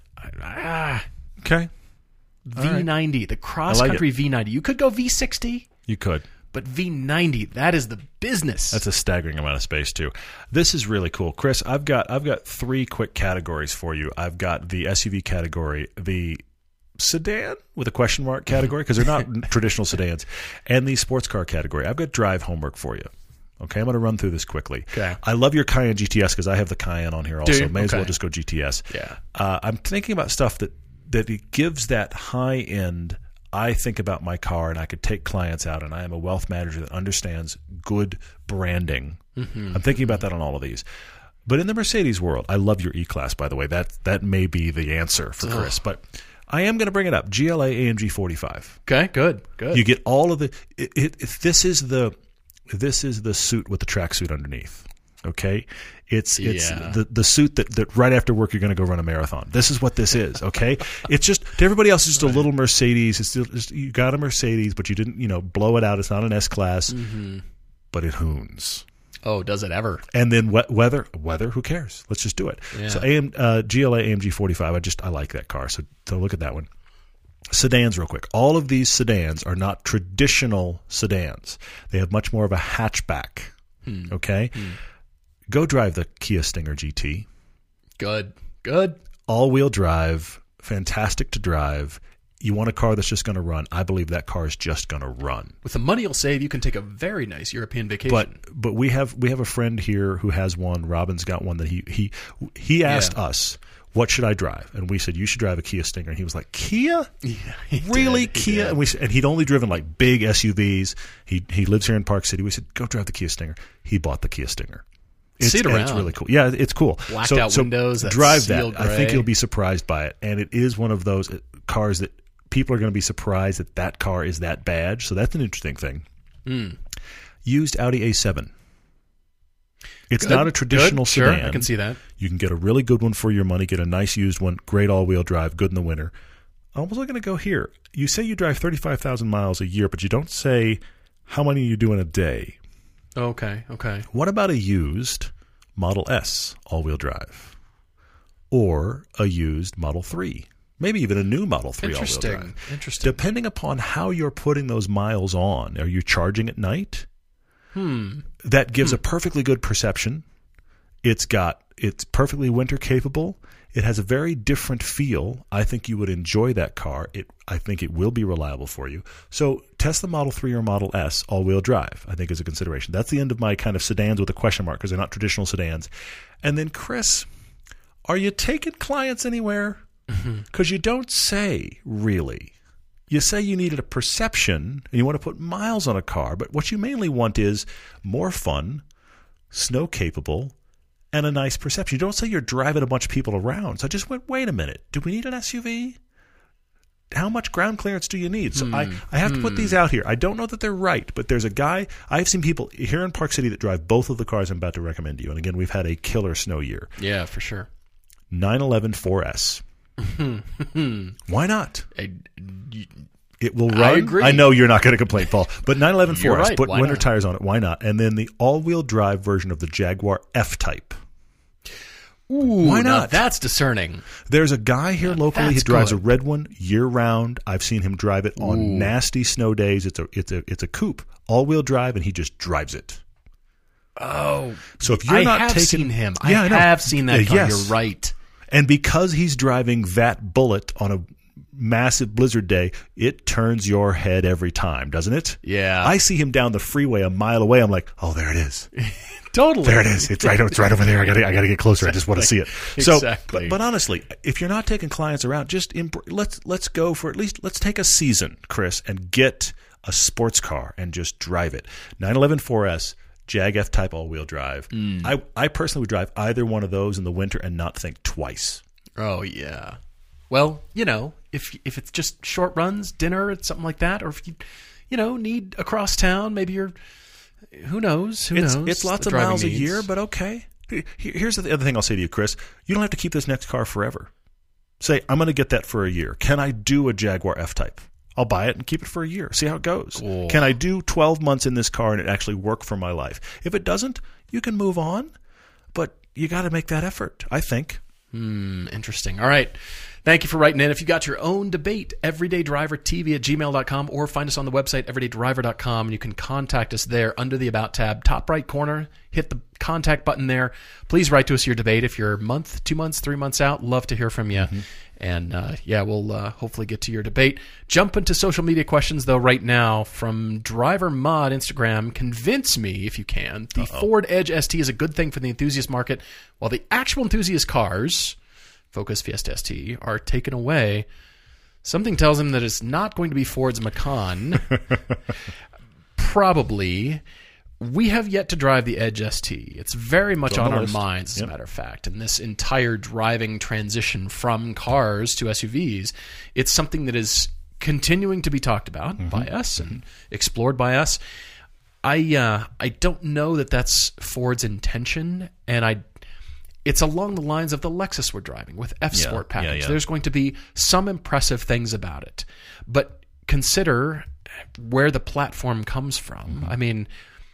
Ah. Okay. V ninety, right. the cross like country it. V ninety. You could go V sixty. You could. But V ninety, that is the business. That's a staggering amount of space too. This is really cool. Chris, I've got I've got three quick categories for you. I've got the S U V category, the sedan with a question mark category because they're not traditional sedans, and the sports car category. I've got drive homework for you. Okay, I'm going to run through this quickly. Okay. I love your Cayenne G T S because I have the Cayenne on here also. May as okay. well just go G T S. Yeah. Uh, I'm thinking about stuff that, that it gives that high end. I think about my car and I could take clients out, and I am a wealth manager that understands good branding. Mm-hmm. I'm thinking about that on all of these. But in the Mercedes world, I love your E-Class, by the way. That that may be the answer for Chris. But I am going to bring it up. G L A A M G forty-five. Okay, good, good. You get all of the it, it, it, this is the this is the suit with the tracksuit underneath. Okay, it's it's Yeah. the the suit that, that right after work you're going to go run a marathon. This is what this is. Okay, it's just to everybody else. It's just a little Mercedes. It's still just, you got a Mercedes, but you didn't you know blow it out. It's not an S class, Mm-hmm. but it hoons. Oh, does it ever? And then we- weather, weather. Who cares? Let's just do it. Yeah. So A M, uh, G L A A M G forty-five. I just I like that car. So so look at that one. Sedans, real quick. All of these sedans are not traditional sedans. They have much more of a hatchback. Hmm. Okay, Hmm. go drive the Kia Stinger G T. Good, good. All-wheel drive, fantastic to drive. You want a car that's just going to run. I believe that car is just going to run. With the money you'll save, you can take a very nice European vacation. But but we have we have a friend here who has one. Robin's got one that he he he asked Yeah. us, what should I drive? And we said, you should drive a Kia Stinger. And he was like, Kia? yeah, he Really, did, he Kia? did. And we and he'd only driven like big S U Vs. He he lives here in Park City. We said, go drive the Kia Stinger. He bought the Kia Stinger. It's, See it and around. It's really cool. Yeah, it's cool. Blacked so, out so windows, that drive that. sealed I think gray. you'll be surprised by it. And it is one of those cars that people are going to be surprised that that car is that badge. So that's an interesting thing. Mm. Used Audi A seven. It's Good, not a traditional good. Sure, sedan. I can see that. You can get a really good one for your money, get a nice used one, great all-wheel drive, good in the winter. I was going to go here. You say you drive thirty-five thousand miles a year, but you don't say how many you do in a day. Okay, okay. What about a used Model S all-wheel drive? Or a used Model three? Maybe even a new Model three all-wheel Interesting, drive. interesting. Depending upon how you're putting those miles on, are you charging at night? Hmm. That gives a perfectly good perception. It's got it's perfectly winter capable. It has a very different feel. I think you would enjoy that car. It I think it will be reliable for you. So test the Model three or Model S all-wheel drive, I think, is a consideration. That's the end of my kind of sedans with a question mark because they're not traditional sedans. And then, Chris, are you taking clients anywhere? Because you don't say, really. You say you needed a perception and you want to put miles on a car, but what you mainly want is more fun, snow capable, and a nice perception. You don't say you're driving a bunch of people around. So I just went, wait a minute. Do we need an S U V? how much ground clearance do you need? So Hmm. I, I have to put these out here. I don't know that they're right, but there's a guy, I've seen people here in Park City that drive both of the cars I'm about to recommend to you. And again, we've had a killer snow year. Yeah, for sure. nine eleven four S. Why not? I, It will run. I agree. I know you're not going to complain, Paul, but nine eleven You're four S, right. put Why winter not? tires on it. Why not? And then the all-wheel drive version of the Jaguar F-Type. Ooh, Why now not? that's discerning. There's a guy here locally who that's drives good. a red one year-round. I've seen him drive it on Ooh. nasty snow days. It's a it's a it's a coupe, all-wheel drive, and he just drives it. Oh, So if you're I not have taking, seen him. Yeah, I know. have seen that Uh, car. yes. You're right. And because he's driving that Bullet on a massive blizzard day, it turns your head every time, doesn't it? Yeah. I see him down the freeway a mile away. I'm like, oh, there it is. Totally. There it is. It's right. It's right over there. I got. I got to get closer. I just want to see it. So, Exactly. but, but honestly, if you're not taking clients around, just embr- let's let's go for at least let's take a season, Chris, and get a sports car and just drive it. nine eleven four S, Jag F-Type all-wheel drive. Mm. I I personally would drive either one of those in the winter and not think twice. Oh yeah. Well, you know, if if it's just short runs, dinner, it's something like that, or if you, you know, need across town, maybe you're, who knows, who It's knows. it's lots the of driving miles a needs. year, but okay. Here- Here's the other thing I'll say to you, Chris. You don't have to keep this next car forever. Say, I'm going to get that for a year. Can I do a Jaguar F-Type? I'll buy it and keep it for a year. See how it goes. Cool. Can I do twelve months in this car and it actually work for my life? If it doesn't, you can move on, but you got to make that effort, I think. Hmm, interesting. All right. Thank you for writing in. If you got your own debate, everydaydrivertv at gmail dot com, or find us on the website, everyday driver dot com, and you can contact us there under the About tab. Top right corner, hit the contact button there. Please write to us your debate. If you're a month, two months, three months out, love to hear from you. Mm-hmm. And, uh, yeah, we'll uh, hopefully get to your debate. Jump into social media questions, though, right now from Driver Mod Instagram. Convince me, if you can, the Uh-oh. Ford Edge S T is a good thing for the enthusiast market, while the actual enthusiast cars, Focus, Fiesta S T, are taken away. Something tells him that it's not going to be Ford's Macan. Probably. We have yet to drive the Edge S T. It's very much It's on on the our list. minds, as Yep. a matter of fact. And this entire driving transition from cars to S U Vs, it's something that is continuing to be talked about Mm-hmm. by us and explored by us. I uh, I don't know that that's Ford's intention, and I it's along the lines of the Lexus we're driving with F-Sport Yeah, yeah, package. yeah. There's going to be some impressive things about it. But consider where the platform comes from. Mm-hmm. I mean,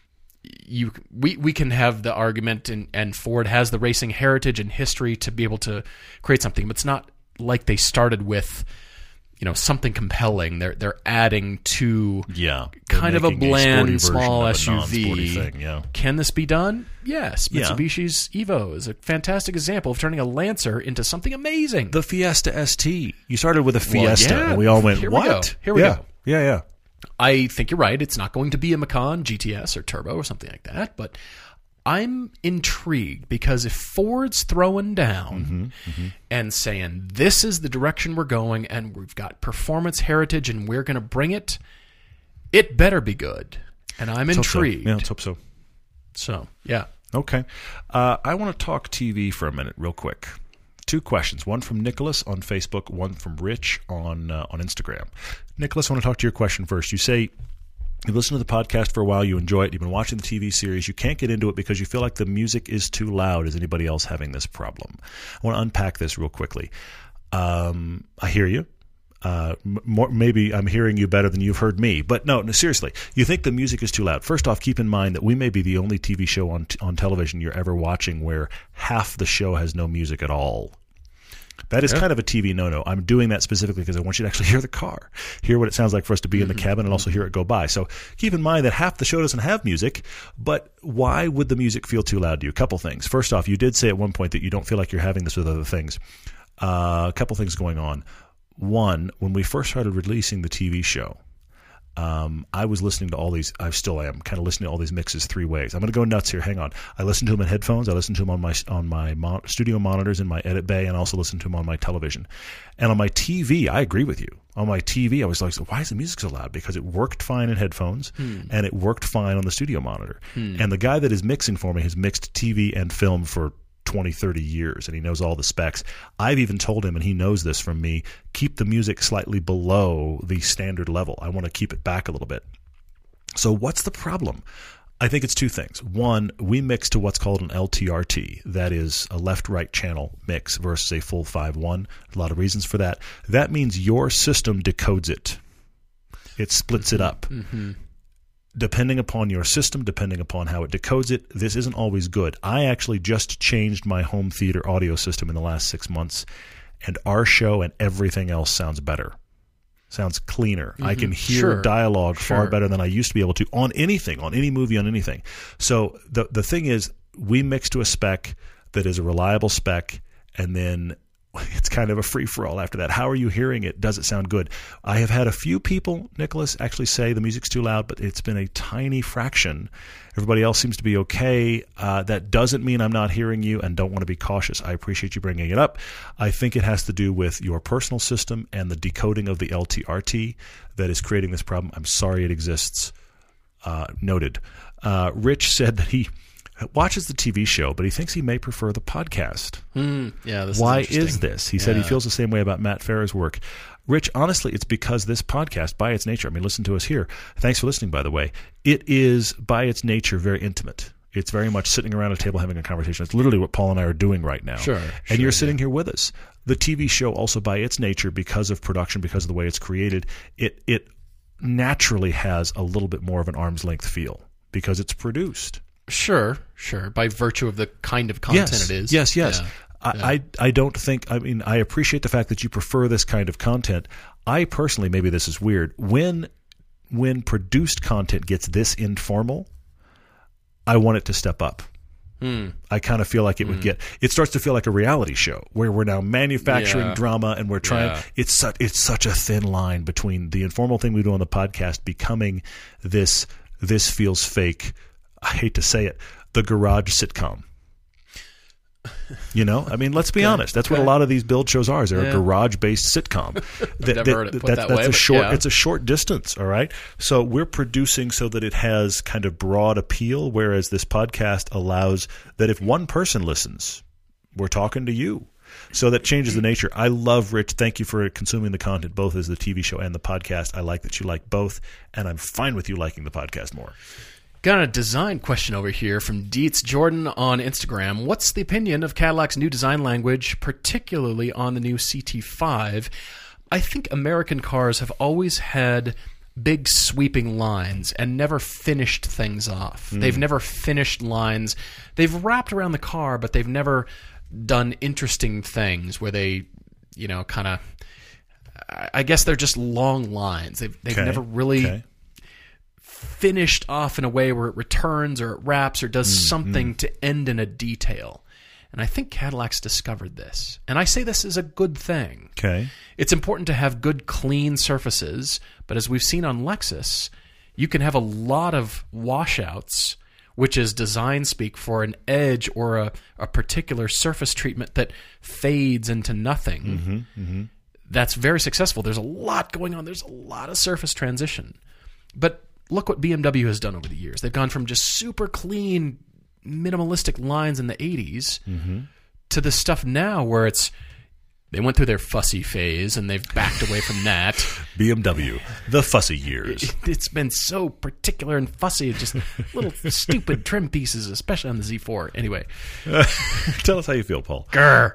you we we can have the argument, and, and Ford has the racing heritage and history to be able to create something, but it's not like they started with, you know, something compelling. They're they're adding to Yeah. kind of a making bland sporty version small of a S U V. non-sporty thing, yeah. Can this be done? Yes. Yeah. Mitsubishi's Evo is a fantastic example of turning a Lancer into something amazing. The Fiesta S T. You started with a Well, Fiesta, yeah. and we all went, Here we what? go. Here we yeah. go. Yeah, yeah. I think you're right. It's not going to be a Macan G T S or Turbo or something like that, but I'm intrigued because if Ford's throwing down Mm-hmm, mm-hmm. and saying this is the direction we're going and we've got performance heritage and we're going to bring it, it better be good. And I'm Let's hope so. intrigued. Yeah, let's hope so. So, yeah. Okay. Uh, I want to talk T V for a minute, real quick. Two questions. One from Nicholas on Facebook, one from Rich on uh, on Instagram. Nicholas, I want to talk to your question first. You say you've listened to the podcast for a while, you enjoy it, you've been watching the T V series, you can't get into it because you feel like the music is too loud. Is anybody else having this problem? I want to unpack this real quickly. Um, I hear you. Uh, m- more, maybe I'm hearing you better than you've heard me. But no, no, seriously, you think the music is too loud. First off, keep in mind that we may be the only T V show on t- on television you're ever watching where half the show has no music at all. That is Yeah. kind of a T V no-no. I'm doing that specifically because I want you to actually hear the car, hear what it sounds like for us to be Mm-hmm. in the cabin, and also hear it go by. So keep in mind that half the show doesn't have music, but why would the music feel too loud to you? A couple things. First off, you did say at one point that you don't feel like you're having this with other things. Uh, a couple things going on. One, when we first started releasing the T V show, um, I was listening to all these, I still am, kind of listening to all these mixes three ways. I'm going to go nuts here. Hang on. I listen to them in headphones. I listen to them on my on my mon- studio monitors in my edit bay, and also listen to them on my television. And on my T V, I agree with you. On my T V, I was like, why is the music so loud? Because it worked fine in headphones, Hmm. and it worked fine on the studio monitor. Hmm. And the guy that is mixing for me has mixed T V and film for twenty, thirty years, and he knows all the specs. I've even told him, and he knows this from me, keep the music slightly below the standard level. I want to keep it back a little bit. So what's the problem? I think it's two things. One, we mix to what's called an L T R T. That is a left-right channel mix versus a full five one. A lot of reasons for that. That means your system decodes it. It splits mm-hmm. it up. Mm-hmm. Depending upon your system, depending upon how it decodes it, this isn't always good. I actually just changed my home theater audio system in the last six months, and our show and everything else sounds better. Sounds cleaner. Mm-hmm. I can hear sure. dialogue sure. far better than I used to be able to on anything, on any movie, on anything. So the the thing is, we mix to a spec that is a reliable spec, and then it's kind of a free-for-all after that. How are you hearing it? Does it sound good? I have had a few people, Nicholas, actually say the music's too loud, but it's been a tiny fraction. Everybody else seems to be okay. Uh, that doesn't mean I'm not hearing you and don't want to be cautious. I appreciate you bringing it up. I think it has to do with your personal system and the decoding of the L T R T that is creating this problem. I'm sorry it exists. Uh, noted. Uh, Rich said that he watches the T V show, but he thinks he may prefer the podcast. Mm, yeah, this Why is, is this? He yeah. said he feels the same way about Matt Farah's work. Rich, honestly, it's because this podcast, by its nature, I mean, listen to us here. Thanks for listening, by the way. It is, by its nature, very intimate. It's very much sitting around a table having a conversation. It's literally what Paul and I are doing right now. Sure. And sure, you're sitting yeah. here with us. The T V show, also by its nature, because of production, because of the way it's created, it it naturally has a little bit more of an arm's length feel because it's produced. Sure, sure. By virtue of the kind of content yes, it is. Yes, yes. Yeah. I, yeah. I I don't think, I mean, I appreciate the fact that you prefer this kind of content. I personally, maybe this is weird, when when produced content gets this informal, I want it to step up. Mm. I kind of feel like it mm. would get, it starts to feel like a reality show where we're now manufacturing yeah. drama and we're trying, yeah. it's such, it's such a thin line between the informal thing we do on the podcast becoming this, this feels fake, I hate to say it, the garage sitcom. You know, I mean, let's be okay. honest. That's okay. what a lot of these build shows are. Is they're yeah. a garage-based sitcom. That, Never that, heard it put that, that that's way, a short. Yeah. It's a short distance. All right. So we're producing so that it has kind of broad appeal, whereas this podcast allows that if one person listens, we're talking to you. So that changes the nature. I love Rich. Thank you for consuming the content, both as the T V show and the podcast. I like that you like both, and I'm fine with you liking the podcast more. Got a design question over here from Dietz Jordan on Instagram. What's the opinion of Cadillac's new design language, particularly on the new C T five? I think American cars have always had big sweeping lines and never finished things off. Mm. They've never finished lines. They've wrapped around the car, but they've never done interesting things where they, you know, kind of, I guess they're just long lines. They've, they've okay. never really... Okay. finished off in a way where it returns or it wraps or does mm, something mm. to end in a detail. And I think Cadillac's discovered this. And I say this is a good thing. Okay. It's important to have good, clean surfaces, but as we've seen on Lexus, you can have a lot of washouts, which is design speak for an edge or a, a particular surface treatment that fades into nothing. Mm-hmm, mm-hmm. That's very successful. There's a lot going on. There's a lot of surface transition. But look what B M W has done over the years. They've gone from just super clean, minimalistic lines in the eighties mm-hmm. to the stuff now where it's, they went through their fussy phase and they've backed away from that. B M W, the fussy years. It, it's been so particular and fussy, just little stupid trim pieces, especially on the Z four. Anyway. Uh, tell us how you feel, Paul. Grr.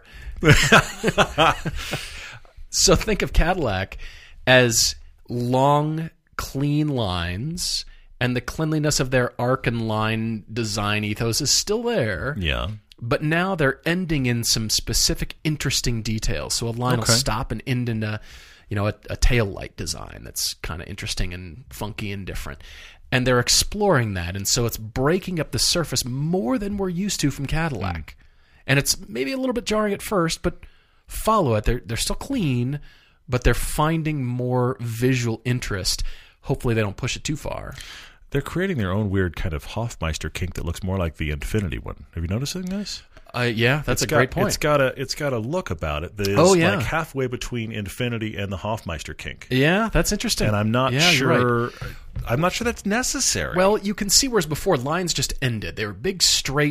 So think of Cadillac as long, clean lines, and the cleanliness of their arc and line design ethos is still there. Yeah. But now they're ending in some specific, interesting details. So a line okay. will stop and end in a, you know, a, a tail light design that's kind of interesting and funky and different. And they're exploring that, and so it's breaking up the surface more than we're used to from Cadillac. Mm. And it's maybe a little bit jarring at first, but follow it. They're they're still clean, but they're finding more visual interest. Hopefully they don't push it too far. They're creating their own weird kind of Hofmeister kink that looks more like the Infiniti one. Have you noticed this? Uh, yeah, that's it's a got, great point. It's got a it's got a look about it that is oh, yeah. like halfway between Infiniti and the Hofmeister kink. Yeah, that's interesting. And I'm not yeah, sure. Right. I'm not sure that's necessary. Well, you can see whereas before lines just ended. They were big, straight,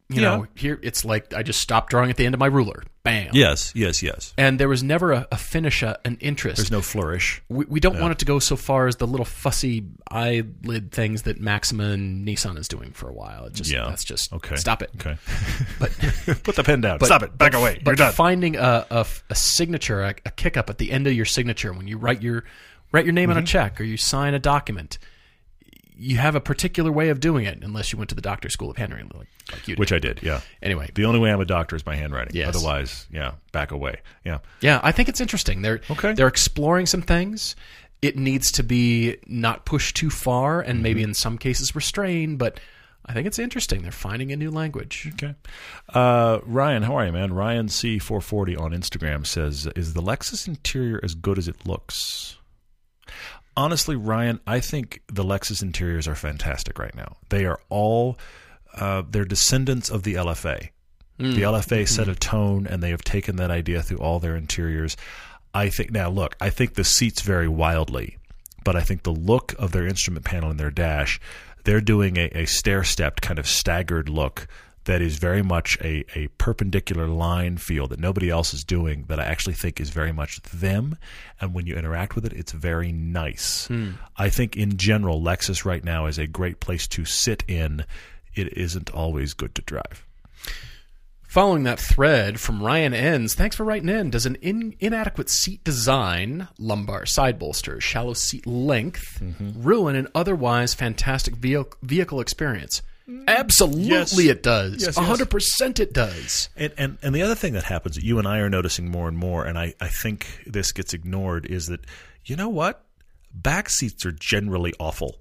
You Yeah. know, here it's like I just stopped drawing at the end of my ruler. Bam. Yes, yes, yes. And there was never a, a finish, a, an interest. There's no flourish. We, we don't want it to go so far as the little fussy eyelid things that Maxima and Nissan is doing for a while. It just, Yeah. That's just, Okay. stop it. Okay. But Put the pen down. But- Stop it. Back but- away. But You're done. finding a, a, a signature, a, a kick up at the end of your signature when you write your write your name Mm-hmm. on a check or you sign a document, you have a particular way of doing it, unless you went to the doctor's school of handwriting, like, like you did. Which I did, yeah. Anyway, The only way I'm a doctor is by handwriting. Yes. Otherwise, yeah, back away. Yeah. yeah, I think it's interesting. They're Okay. they're exploring some things. It needs to be not pushed too far, and maybe Mm-hmm. in some cases restrained. But I think it's interesting. They're finding a new language. Okay. Uh, Ryan, how are you, man? Ryan C four forty on Instagram says, is the Lexus interior as good as it looks? Honestly, Ryan, I think the Lexus interiors are fantastic right now. They are all, uh, they're descendants of the L F A. The L F A set a tone, and they have taken that idea through all their interiors. I think, now look, I think the seats vary wildly, but I think the look of their instrument panel and their dash, they're doing a, a stair-stepped kind of staggered look that is very much a, a perpendicular line feel that nobody else is doing, that I actually think is very much them. And when you interact with it, it's very nice. I think in general, Lexus right now is a great place to sit in. It isn't always good to drive. Following that thread from Ryan Enns, thanks for writing in. Does an in, inadequate seat design, lumbar side bolster, shallow seat length, ruin an otherwise fantastic vehicle, vehicle experience? Absolutely Yes. it does. Yes, yes. one hundred percent it does. And, and and the other thing that happens that you and I are noticing more and more, and I, I think this gets ignored, is that, you know what? Back seats are generally awful.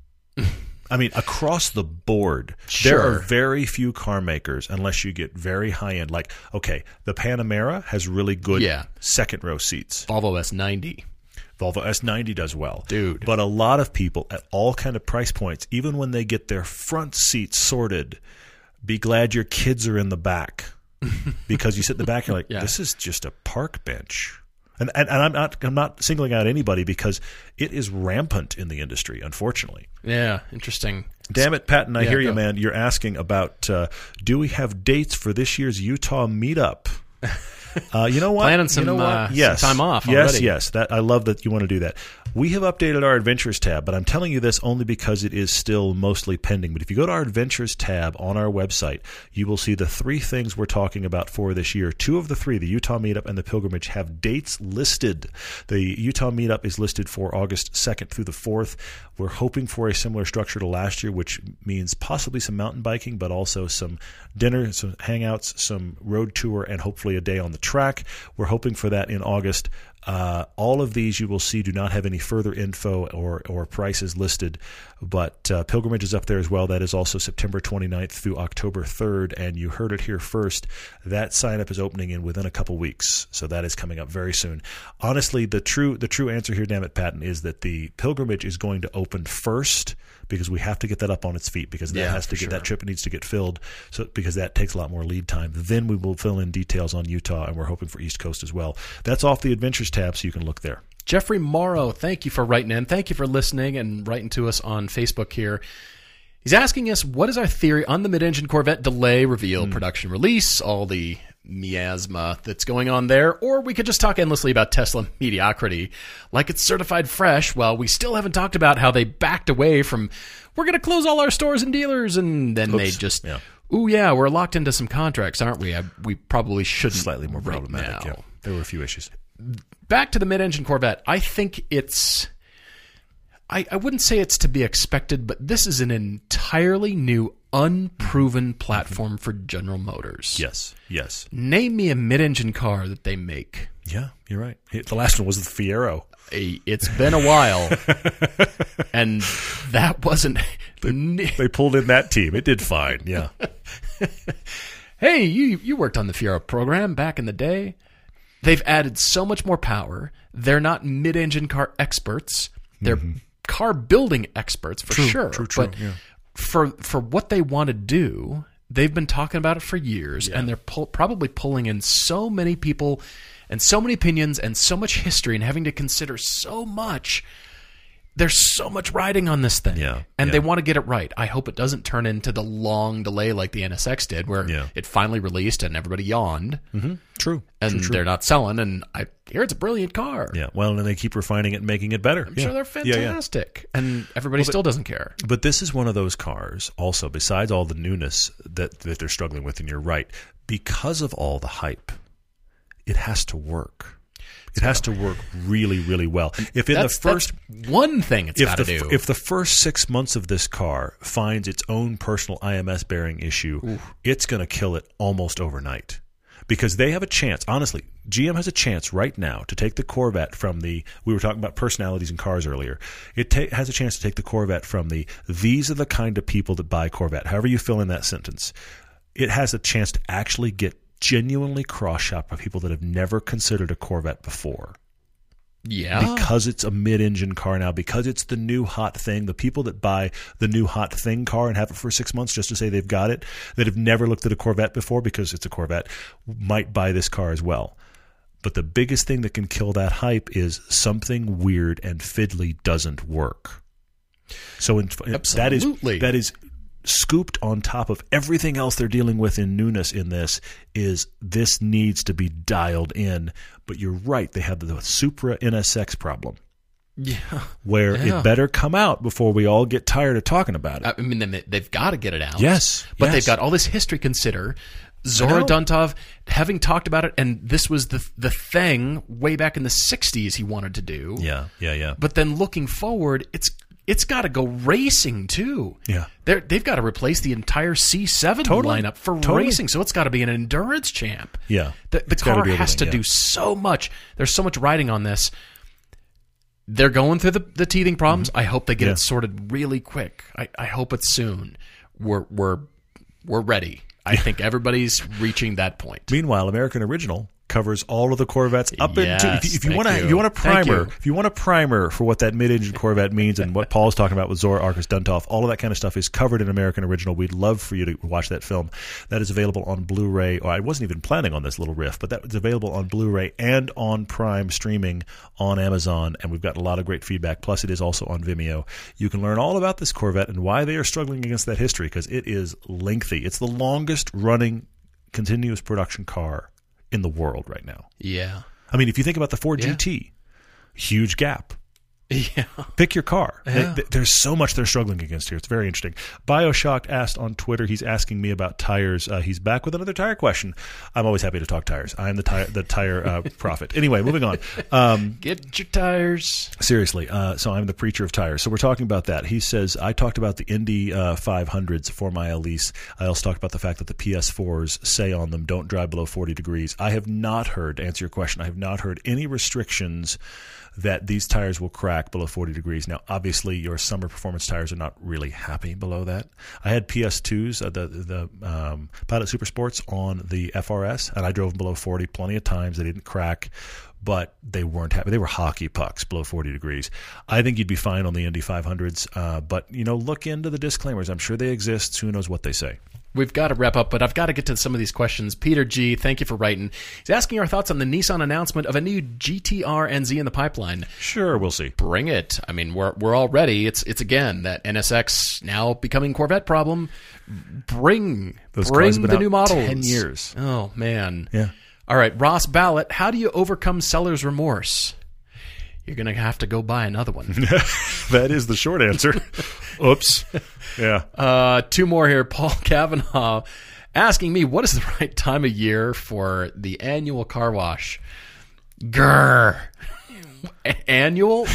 I mean, across the board, there Sure. are very few car makers, unless you get very high end. Like, okay, the Panamera has really good Yeah. second row seats. Volvo S ninety. Volvo S ninety does well. Dude. But a lot of people at all kind of price points, even when they get their front seats sorted, be glad your kids are in the back. Because you sit in the back, you're like, Yeah. this is just a park bench. And, and and I'm not I'm not singling out anybody, because it is rampant in the industry, unfortunately. Yeah, interesting. Damn it, Patton, I Yeah, hear you, go. man. You're asking about, uh, do we have dates for this year's Utah meetup? Uh, you know what? Planning some, you know what? uh, some yes. time off Yes, already. yes. That I love that you want to do that. We have updated our Adventures tab, but I'm telling you this only because it is still mostly pending. But if you go to our Adventures tab on our website, you will see the three things we're talking about for this year. Two of the three, the Utah Meetup and the Pilgrimage, have dates listed. The Utah Meetup is listed for August second through the fourth. We're hoping for a similar structure to last year, which means possibly some mountain biking, but also some dinner, some hangouts, some road tour, and hopefully a day on the track. We're hoping for that in August. Uh, all of these you will see do not have any further info or, or prices listed, but uh, Pilgrimage is up there as well. That is also September twenty-ninth through October third, and you heard it here first. That sign up is opening in within a couple weeks, so that is coming up very soon. Honestly, the true the true answer here, damn it, Patton, is that the Pilgrimage is going to open first, because we have to get that up on its feet, because that Yeah, has to for get sure. that trip needs to get filled, so because that takes a lot more lead time. Then we will fill in details on Utah, and we're hoping for East Coast as well. That's off the Adventures tab, so you can look there. Jeffrey Morrow, thank you for writing in. Thank you for listening and writing to us on Facebook here. He's asking us, what is our theory on the mid-engine Corvette delay, reveal, production release, all the miasma that's going on there, or we could just talk endlessly about Tesla mediocrity like it's certified fresh, while we still haven't talked about how they backed away from, we're going to close all our stores and dealers, and then they Oops. just, Yeah. ooh, yeah, we're locked into some contracts, aren't we? I, we probably shouldn't. Slightly more right problematic. now. Yeah. There were a few issues. Back to the mid-engine Corvette. I think it's... I, I wouldn't say it's to be expected, but this is an entirely new, unproven platform for General Motors. Yes, yes. Name me a mid-engine car that they make. Yeah, you're right. The last one was the Fiero. A, it's been a while, and that wasn't... They pulled in that team. It did fine, yeah. Hey, you you worked on the Fiero program back in the day. They've added so much more power. They're not mid-engine car experts. They're car building experts for True, sure. true, true, but yeah. for for what they want to do, they've been talking about it for years, and they're pull, probably pulling in so many people and so many opinions and so much history, and having to consider so much. there's so much riding on this thing. Yeah, and yeah. they want to get it right. I hope it doesn't turn into the long delay like the N S X did, where Yeah. it finally released and everybody yawned. Mm-hmm. True. And true, true. they're not selling, and I hear it's a brilliant car. Yeah, well, and they keep refining it and making it better. I'm yeah. sure they're fantastic. Yeah, yeah. And everybody well, still but, doesn't care. But this is one of those cars, also, besides all the newness that, that they're struggling with, and you're right, because of all the hype, it has to work. It has to work really, really well. If in that's, the first that's one thing it's got to do. If the first six months of this car finds its own personal I M S bearing issue, Ooh. It's going to kill it almost overnight. Because they have a chance, honestly, G M has a chance right now to take the Corvette from the, we were talking about personalities in cars earlier, it ta- has a chance to take the Corvette from the, these are the kind of people that buy Corvette, however you fill in that sentence. It has a chance to actually get genuinely cross-shop by people that have never considered a Corvette before. Yeah. Because it's a mid-engine car now, because it's the new hot thing. The people that buy the new hot thing car and have it for six months just to say they've got it, that have never looked at a Corvette before because it's a Corvette, might buy this car as well. But the biggest thing that can kill that hype is something weird and fiddly doesn't work. So in, that is that is scooped on top of everything else they're dealing with in newness in this is this needs to be dialed in. But you're right, they have the Supra N S X problem. Yeah. Where yeah. it better come out before we all get tired of talking about it. I mean, they, they've got to get it out. Yes. But yes. they've got all this history to consider. Zora Duntov, having talked about it, and this was the the thing way back in the sixties he wanted to do. Yeah, yeah, yeah. But then looking forward, it's it's got to go racing too. Yeah, They're, they've got to replace the entire C seven totally. lineup for totally. racing, so it's got to be an endurance champ. Yeah, the, the car has to yeah. do so much. There's so much riding on this. They're going through the, the teething problems. Mm-hmm. I hope they get yeah. it sorted really quick. I, I hope it's soon. We're we're we're ready. I think everybody's reaching that point. Meanwhile, American Original covers all of the Corvettes up yes, into. If you, if you want to, if you want a primer, if you want a primer for what that mid-engine Corvette means and what Paul's talking about with Zora Arkus Duntov, all of that kind of stuff is covered in American Original. We'd love for you to watch that film. That is available on Blu-ray. Or I wasn't even planning on this little riff, but that is available on Blu-ray and on Prime streaming on Amazon. And we've got a lot of great feedback. Plus, it is also on Vimeo. You can learn all about this Corvette and why they are struggling against that history because it is lengthy. It's the longest running continuous production car in the world right now. Yeah. I mean, if you think about the Ford yeah. G T, huge gap. Yeah. Pick your car. Yeah. They, there's so much they're struggling against here. It's very interesting. Bioshocked asked on Twitter, he's asking me about tires. Uh, he's back with another tire question. I'm always happy to talk tires. I'm the tire, the tire uh, prophet. Anyway, moving on. Um, Get your tires. Seriously. Uh, so I'm the preacher of tires. So we're talking about that. He says, I talked about the Indy uh, five hundreds for my lease. I also talked about the fact that the P S fours say on them, don't drive below forty degrees. I have not heard, to answer your question, I have not heard any restrictions that these tires will crack below forty degrees. Now, obviously, your summer performance tires are not really happy below that. I had P S twos, uh, the the um, Pilot Super Sports on the F R S, and I drove them below forty plenty of times. They didn't crack, but they weren't happy. They were hockey pucks below forty degrees. I think you'd be fine on the Indy five hundreds, uh, but, you know, look into the disclaimers. I'm sure they exist. Who knows what they say. We've got to wrap up, but I've got to get to some of these questions. Peter G., thank you for writing. He's asking our thoughts on the Nissan announcement of a new G T R N Z in the pipeline. Sure, we'll see. Bring it. I mean, we're we're all ready. It's it's again that N S X now becoming Corvette problem. Bring Those bring cars have been the out new models. ten years. Oh man. Yeah. All right, Ross Ballot. How do you overcome seller's remorse? You're going to have to go buy another one. That is the short answer. Oops. Yeah. Uh, two more here. Paul Kavanaugh asking me, what is the right time of year for the annual car wash? Grr. Annual?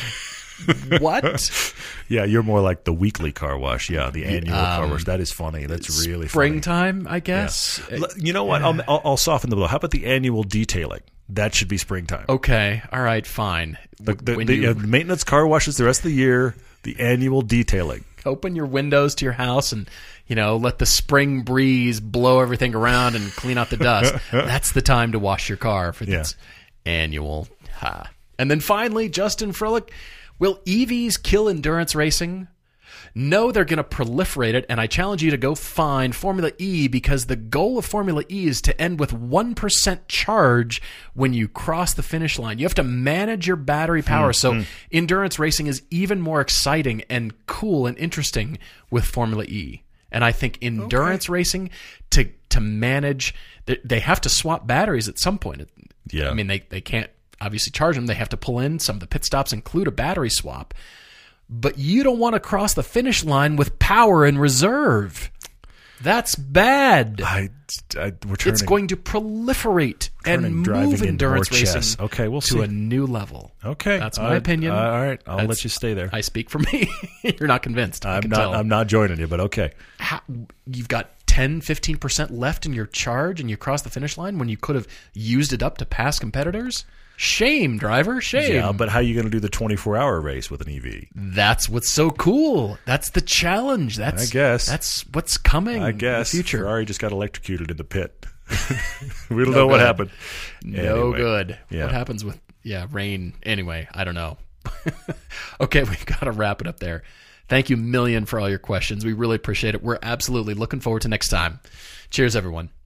What? Yeah, you're more like the weekly car wash. Yeah, the annual um, car wash. That is funny. That's really springtime, funny. I guess. Yeah. You know what? I'll, I'll, I'll soften the blow. How about the annual detailing? That should be springtime. Okay. All right. Fine. The, the, the you, uh, maintenance car washes the rest of the year. The annual detailing. Open your windows to your house and, you know, let the spring breeze blow everything around and clean out the dust. That's the time to wash your car for this yeah. annual. Ha. And then finally, Justin Frillick, will E Vs kill endurance racing? No, they're going to proliferate it, and I challenge you to go find Formula E, because the goal of Formula E is to end with one percent charge when you cross the finish line. You have to manage your battery power, so mm-hmm. endurance racing is even more exciting and cool and interesting with Formula E. And I think endurance okay. racing, to to manage, they have to swap batteries at some point. Yeah. I mean, they, they can't obviously charge them. They have to pull in. Some of the pit stops include a battery swap. But you don't want to cross the finish line with power in reserve. That's bad. I, I, we're turning, it's going to proliferate and move endurance racing okay, we'll to see. a new level. Okay, that's my right. opinion. Uh, all right, I'll that's, let you stay there. I speak for me. You're not convinced. I I'm can not. tell. I'm not joining you, but okay. How, you've got ten, fifteen percent left in your charge, and you cross the finish line when you could have used it up to pass competitors. Shame, driver, shame. Yeah, but how are you going to do the twenty-four hour race with an E V? That's what's so cool. That's the challenge. That's I guess. That's what's coming I guess. in the future. Ferrari just got electrocuted in the pit. we don't no know good. what happened. No anyway, good. Yeah. What happens with, yeah, rain? Anyway, I don't know. Okay, we've got to wrap it up there. Thank you a million for all your questions. We really appreciate it. We're absolutely looking forward to next time. Cheers, everyone.